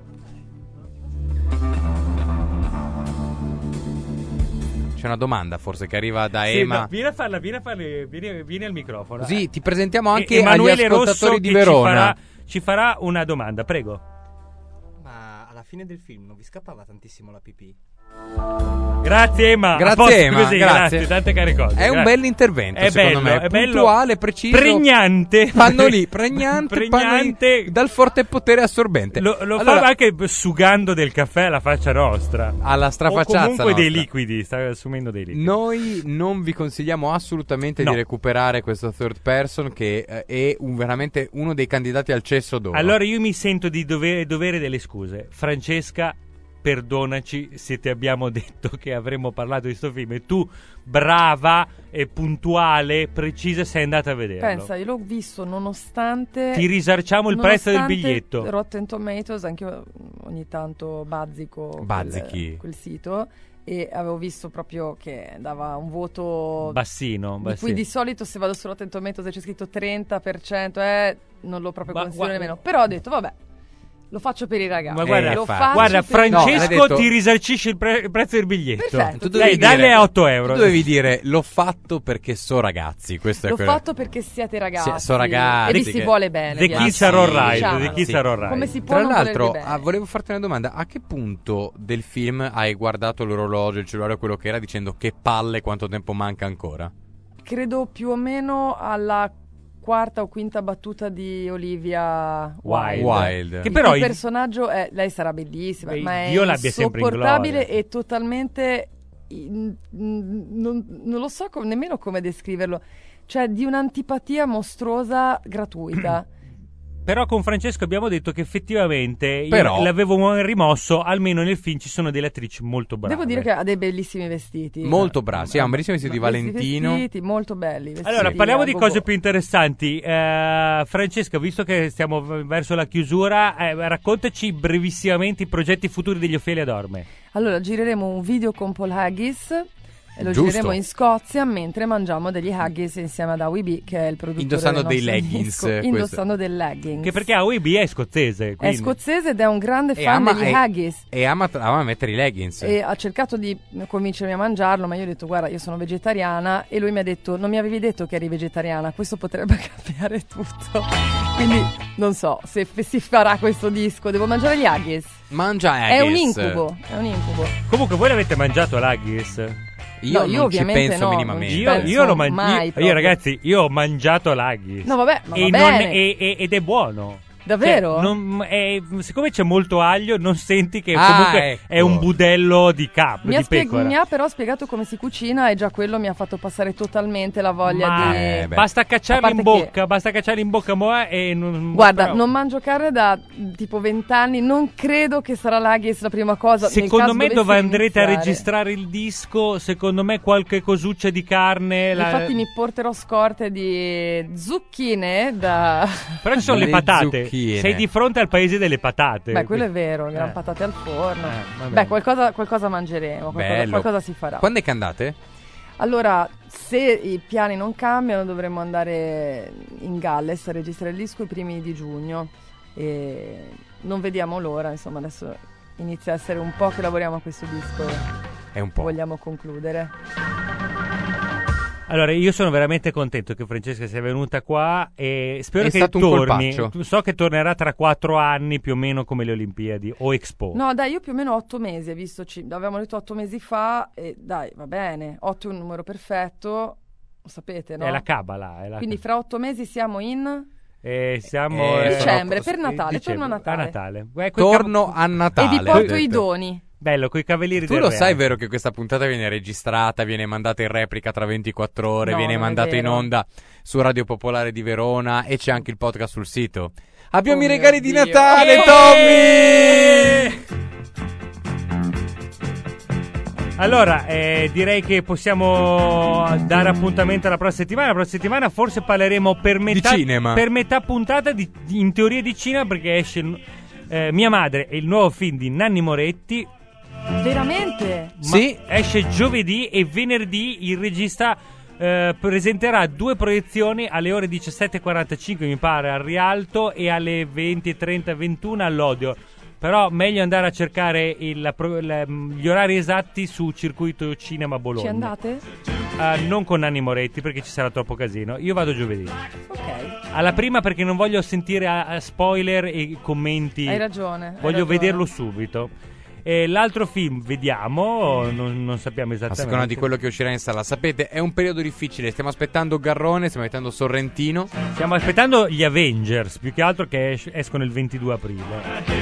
S2: C'è una domanda forse che arriva da
S4: Sì,
S2: Ema.
S4: no, vieni a farla, vieni a farle, vieni, vieni al microfono.
S2: Così
S4: Eh.
S2: ti presentiamo anche
S4: E- Emanuele
S2: agli ascoltatori
S4: Rosso
S2: di
S4: che
S2: Verona.
S4: Ci farà, ci farà una domanda, prego.
S11: Ma alla fine del film non vi scappava tantissimo la pipì?
S4: Grazie Ema.
S2: Grazie,
S4: A posto
S2: Ema,
S4: così,
S2: grazie.
S4: tante care cose.
S2: È un
S4: grazie.
S2: bell'intervento,
S4: È
S2: secondo
S4: bello,
S2: me.
S4: è bello.
S2: Puntuale, preciso.
S4: Pregnante.
S2: Fanno lì, pregnante,
S4: Pregnante.
S2: fanno lì, dal forte potere assorbente.
S4: Lo, lo
S2: Allora,
S4: fa anche sugando del caffè alla faccia nostra.
S2: alla
S4: O
S2: strafacciazza
S4: comunque dei
S2: nostra.
S4: liquidi, sta assumendo dei liquidi.
S2: Noi non vi consigliamo assolutamente
S4: No.
S2: di recuperare questo third person che eh, è un- veramente uno dei candidati al cesso d'oro.
S4: Allora io mi sento di dovere, dovere delle scuse. Francesca, perdonaci se ti abbiamo detto che avremmo parlato di sto film e tu, brava e puntuale, precisa, sei andata a vederlo.
S5: Pensa, io l'ho visto nonostante...
S4: Ti risarciamo il prezzo del
S5: nonostante
S4: biglietto.
S5: Rotten Tomatoes, anche io ogni tanto bazzico
S2: Bazzichi.
S5: Quel, quel sito, e avevo visto proprio che dava un voto
S4: Bassino,
S5: di
S4: bassino.
S5: cui di solito se vado su Rotten Tomatoes e c'è scritto trenta per cento, eh, non lo proprio
S4: Ma
S5: considero
S4: guarda-
S5: nemmeno. Però ho detto, vabbè, lo faccio per i ragazzi.
S4: Ma guarda,
S5: lo
S2: infatti.
S5: faccio
S4: Guarda,
S5: per i
S2: No,
S4: Francesco
S2: l'hai detto-
S4: ti risarcisce il, pre- il prezzo del biglietto.
S5: Perfetto.
S2: Tu
S4: Dai,
S2: dovevi
S4: dalle
S2: dire-
S4: a otto euro.
S2: Tu dovevi dire l'ho fatto perché so ragazzi. Questo è
S5: L'ho
S2: quello.
S5: fatto perché siete ragazzi.
S2: Sì, so ragazzi
S5: E vi si
S2: che-
S5: vuole bene.
S4: The
S5: via.
S4: Kids
S2: sì,
S4: are alright.
S5: diciamo.
S4: The Kids
S2: Sì.
S4: are alright.
S5: Come si può
S2: Tra
S5: non
S2: l'altro,
S5: volervi bene?
S2: ah, volevo farti una domanda. A che punto del film hai guardato l'orologio, il cellulare o quello che era dicendo che palle quanto tempo manca ancora?
S5: Credo più o meno alla quarta o quinta battuta di Olivia Wilde.
S2: Wilde.
S4: Che però
S5: il
S4: il-
S5: personaggio è, lei sarà bellissima,
S4: Beh,
S5: ma è
S4: Dio l'abbia sempre in
S5: insopportabile
S4: gloria.
S5: e totalmente in- in- non, non lo so com- nemmeno come descriverlo, cioè di un'antipatia mostruosa gratuita.
S4: Però con Francesco abbiamo detto che effettivamente io
S2: Però-
S4: l'avevo rimosso, almeno nel film ci sono delle attrici molto brave.
S5: Devo dire che ha dei bellissimi vestiti.
S2: Molto bravo. Sì, ha un bellissimo vestito di
S5: Questi
S2: Valentino.
S5: vestiti molto belli. vestiti
S4: Allora, parliamo
S5: a
S4: di
S5: go-go.
S4: cose più interessanti. Eh, Francesca, visto che stiamo v- verso la chiusura, eh, raccontaci brevissimamente i progetti futuri degli Ofelia Dorme.
S5: Allora, gireremo un video con Paul Haggis e lo
S2: Giusto.
S5: gireremo in Scozia mentre mangiamo degli haggis insieme ad Howie B, che è il produttore
S2: Indossando
S5: del
S2: dei
S5: nostro
S2: leggings,
S5: disco.
S2: questo.
S5: Indossando dei leggings.
S4: Che perché Howie B è scozzese.
S5: È
S4: Quindi.
S5: scozzese ed è un grande
S2: E
S5: fan
S2: ama,
S5: degli
S2: e-
S5: haggis.
S2: e ama, ama mettere i leggings.
S5: E ha cercato di convincermi a mangiarlo, ma io ho detto guarda, io sono vegetariana, e lui mi ha detto non mi avevi detto che eri vegetariana, questo potrebbe cambiare tutto. Quindi non so se f- si farà questo disco, devo mangiare gli haggis.
S2: Mangia
S5: È un
S2: haggis.
S5: incubo, è un incubo.
S4: Comunque, voi l'avete mangiato l'haggis?
S2: Io
S5: No, io
S2: non
S5: ovviamente
S2: ci penso
S5: no,
S2: minimamente.
S4: Io,
S5: penso
S4: io lo man-
S5: mai
S4: io, io,
S5: proprio.
S4: ragazzi, io ho mangiato l'haggis.
S5: No vabbè, ma
S4: e
S5: va
S4: non-
S5: bene.
S4: e- e- ed è buono.
S5: Davvero?
S4: Cioè, non- è- siccome c'è molto aglio, non senti che
S2: Ah,
S4: comunque
S2: ecco.
S4: è un budello di capro,
S5: Mi ha,
S4: di
S5: spieg-
S4: pecora.
S5: mi ha però spiegato come si cucina e già quello mi ha fatto passare totalmente la voglia
S4: Ma
S5: di...
S2: Eh, beh.
S4: basta
S5: A
S4: cacciarli
S5: parte
S4: in bocca, basta cacciarli in bocca Moa e non...
S5: Guarda,
S4: però-
S5: non mangio carne da tipo vent'anni, non credo che sarà l'haggis la prima cosa. Nel
S4: Secondo
S5: caso
S4: me
S5: dovessi
S4: dove andrete a
S5: iniziare.
S4: registrare il disco, secondo me qualche cosuccia di carne. la-
S5: Infatti mi porterò scorte di zucchine da...
S4: Però ci sono le,
S2: Le
S4: patate.
S2: zucchine.
S4: Sei di fronte al paese delle patate.
S5: Beh, quello è
S4: quindi-
S5: vero, gran
S4: Eh.
S5: patate al forno.
S4: Eh, va
S5: Beh,
S4: bene.
S5: qualcosa, qualcosa mangeremo, qualcosa,
S2: Bello.
S5: qualcosa si farà.
S2: Quando è che andate?
S5: Allora, se i piani non cambiano, dovremmo andare in Galles a registrare il disco i primi di giugno. E non vediamo l'ora, insomma, adesso inizia a essere un po' che lavoriamo a questo disco e
S2: È un po'.
S5: vogliamo concludere.
S4: Allora, io sono veramente contento che Francesca sia venuta qua e spero
S2: È
S4: che
S2: stato un
S4: torni.
S2: colpaccio.
S4: So che tornerà tra quattro anni più o meno come le Olimpiadi o Expo.
S5: No, dai, io più o meno otto mesi, hai visto, ci- avevamo detto otto mesi fa, e dai, va bene, otto è un numero perfetto, lo sapete, no?
S4: È la cabala. È la
S5: Quindi fra otto mesi siamo in...
S4: Eh, siamo
S2: Eh,
S4: eh,
S5: Dicembre,
S2: sono-
S5: per Natale,
S4: dicembre,
S5: torno a Natale.
S4: A Natale. Eh, coi
S2: Torno
S4: cav-
S2: a Natale.
S5: E vi porto
S2: ho
S5: i
S2: detto.
S5: doni.
S4: Bello, coi cavalieri
S2: Tu
S4: del
S2: lo
S4: Real.
S2: sai, vero, che questa puntata viene registrata, viene mandata in replica tra ventiquattro ore,
S5: No,
S2: viene
S5: non è
S2: mandata in
S5: vero.
S2: onda su Radio Popolare di Verona e c'è anche il podcast sul sito. Abbiamo
S5: Oh
S2: i
S5: mio
S2: regali di
S5: Dio.
S2: Natale,
S4: Eh!
S2: Tommy!
S4: Allora, eh, direi che possiamo dare appuntamento alla prossima settimana. La prossima settimana forse parleremo per metà,
S2: cinema.
S4: per metà puntata di, di- in teoria di cinema, perché esce eh, Mia madre e il nuovo film di Nanni Moretti.
S5: Veramente?
S4: Ma
S2: Sì.
S4: esce giovedì e venerdì il regista eh, presenterà due proiezioni alle ore diciassette e quarantacinque mi pare al Rialto e alle venti e trenta ventuno all'Odio. Però meglio andare a cercare il- la pro- la- gli orari esatti su Circuito Cinema Bologna.
S5: Ci andate?
S4: Eh, non con Nanni Moretti perché ci sarà troppo casino. Io vado giovedì.
S5: Ok,
S4: Alla prima perché non voglio sentire a- a spoiler e commenti.
S5: hai ragione. hai
S4: Voglio
S5: ragione.
S4: vederlo subito. E l'altro film, vediamo, non, non sappiamo
S2: A
S4: esattamente.
S2: seconda di quello che uscirà in sala. Sapete, è un periodo difficile. Stiamo aspettando Garrone, stiamo aspettando Sorrentino.
S4: Stiamo aspettando gli Avengers, più che altro che es- escono il ventidue aprile.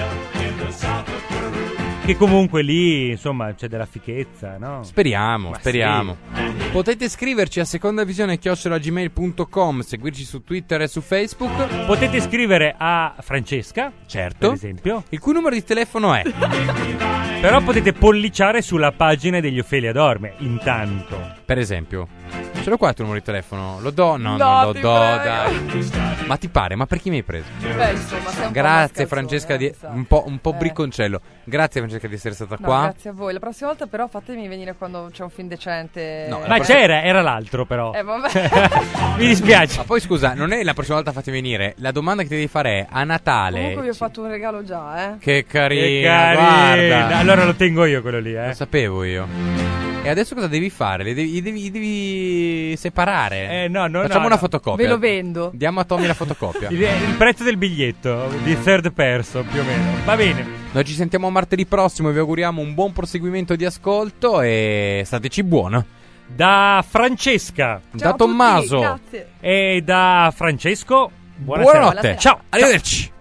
S4: Che comunque lì, insomma, c'è della fichezza, no?
S2: Speriamo,
S4: Ma
S2: speriamo. Potete scriverci a secondavisione chiocciola gmail punto com, seguirci su Twitter e su Facebook.
S4: Potete scrivere a Francesca,
S2: Certo.
S4: per esempio.
S2: Il cui numero di telefono è?
S4: Però potete polliciare sulla pagina degli Ofelia Dorme, intanto.
S2: Per esempio, ce l'ho qua il tuo numero di telefono? Lo do? No,
S5: No,
S2: non lo
S5: ti
S2: do,
S5: prego.
S2: dai. Ma ti pare? Ma per chi mi hai preso?
S5: Beh, insomma, sei un po'
S2: Grazie
S5: mascalzone,
S2: Francesca di...
S5: eh, sa.
S2: un po', un po'
S5: Eh.
S2: bricconcello. Grazie Francesca di essere stata
S5: No,
S2: qua.
S5: grazie a voi. La prossima volta però fatemi venire quando c'è un film decente.
S2: No,
S4: Ma c'era, era l'altro però.
S5: Eh, vabbè.
S4: Mi dispiace.
S2: Ma poi scusa, non è la prossima volta fatti venire. La domanda che ti devi fare è a Natale.
S5: Comunque vi ho fatto un regalo già, eh.
S2: Che carina,
S4: Che carina.
S2: guarda.
S4: Allora lo tengo io quello lì, eh.
S2: Lo sapevo io. E adesso cosa devi fare? Li devi, li devi, li devi separare?
S4: Eh, no, no,
S2: Facciamo
S4: no,
S2: una
S4: no.
S2: fotocopia.
S5: Ve lo vendo.
S2: Diamo a Tommy la fotocopia.
S4: Il, il prezzo del biglietto di third person più o meno. Va bene.
S2: Noi ci sentiamo martedì prossimo. Vi auguriamo un buon proseguimento di ascolto e stateci buono.
S4: Da Francesca.
S2: Da Tommaso.
S5: Grazie.
S4: E da Francesco. Buonasera.
S2: Buonanotte.
S4: Ciao.
S2: Arrivederci.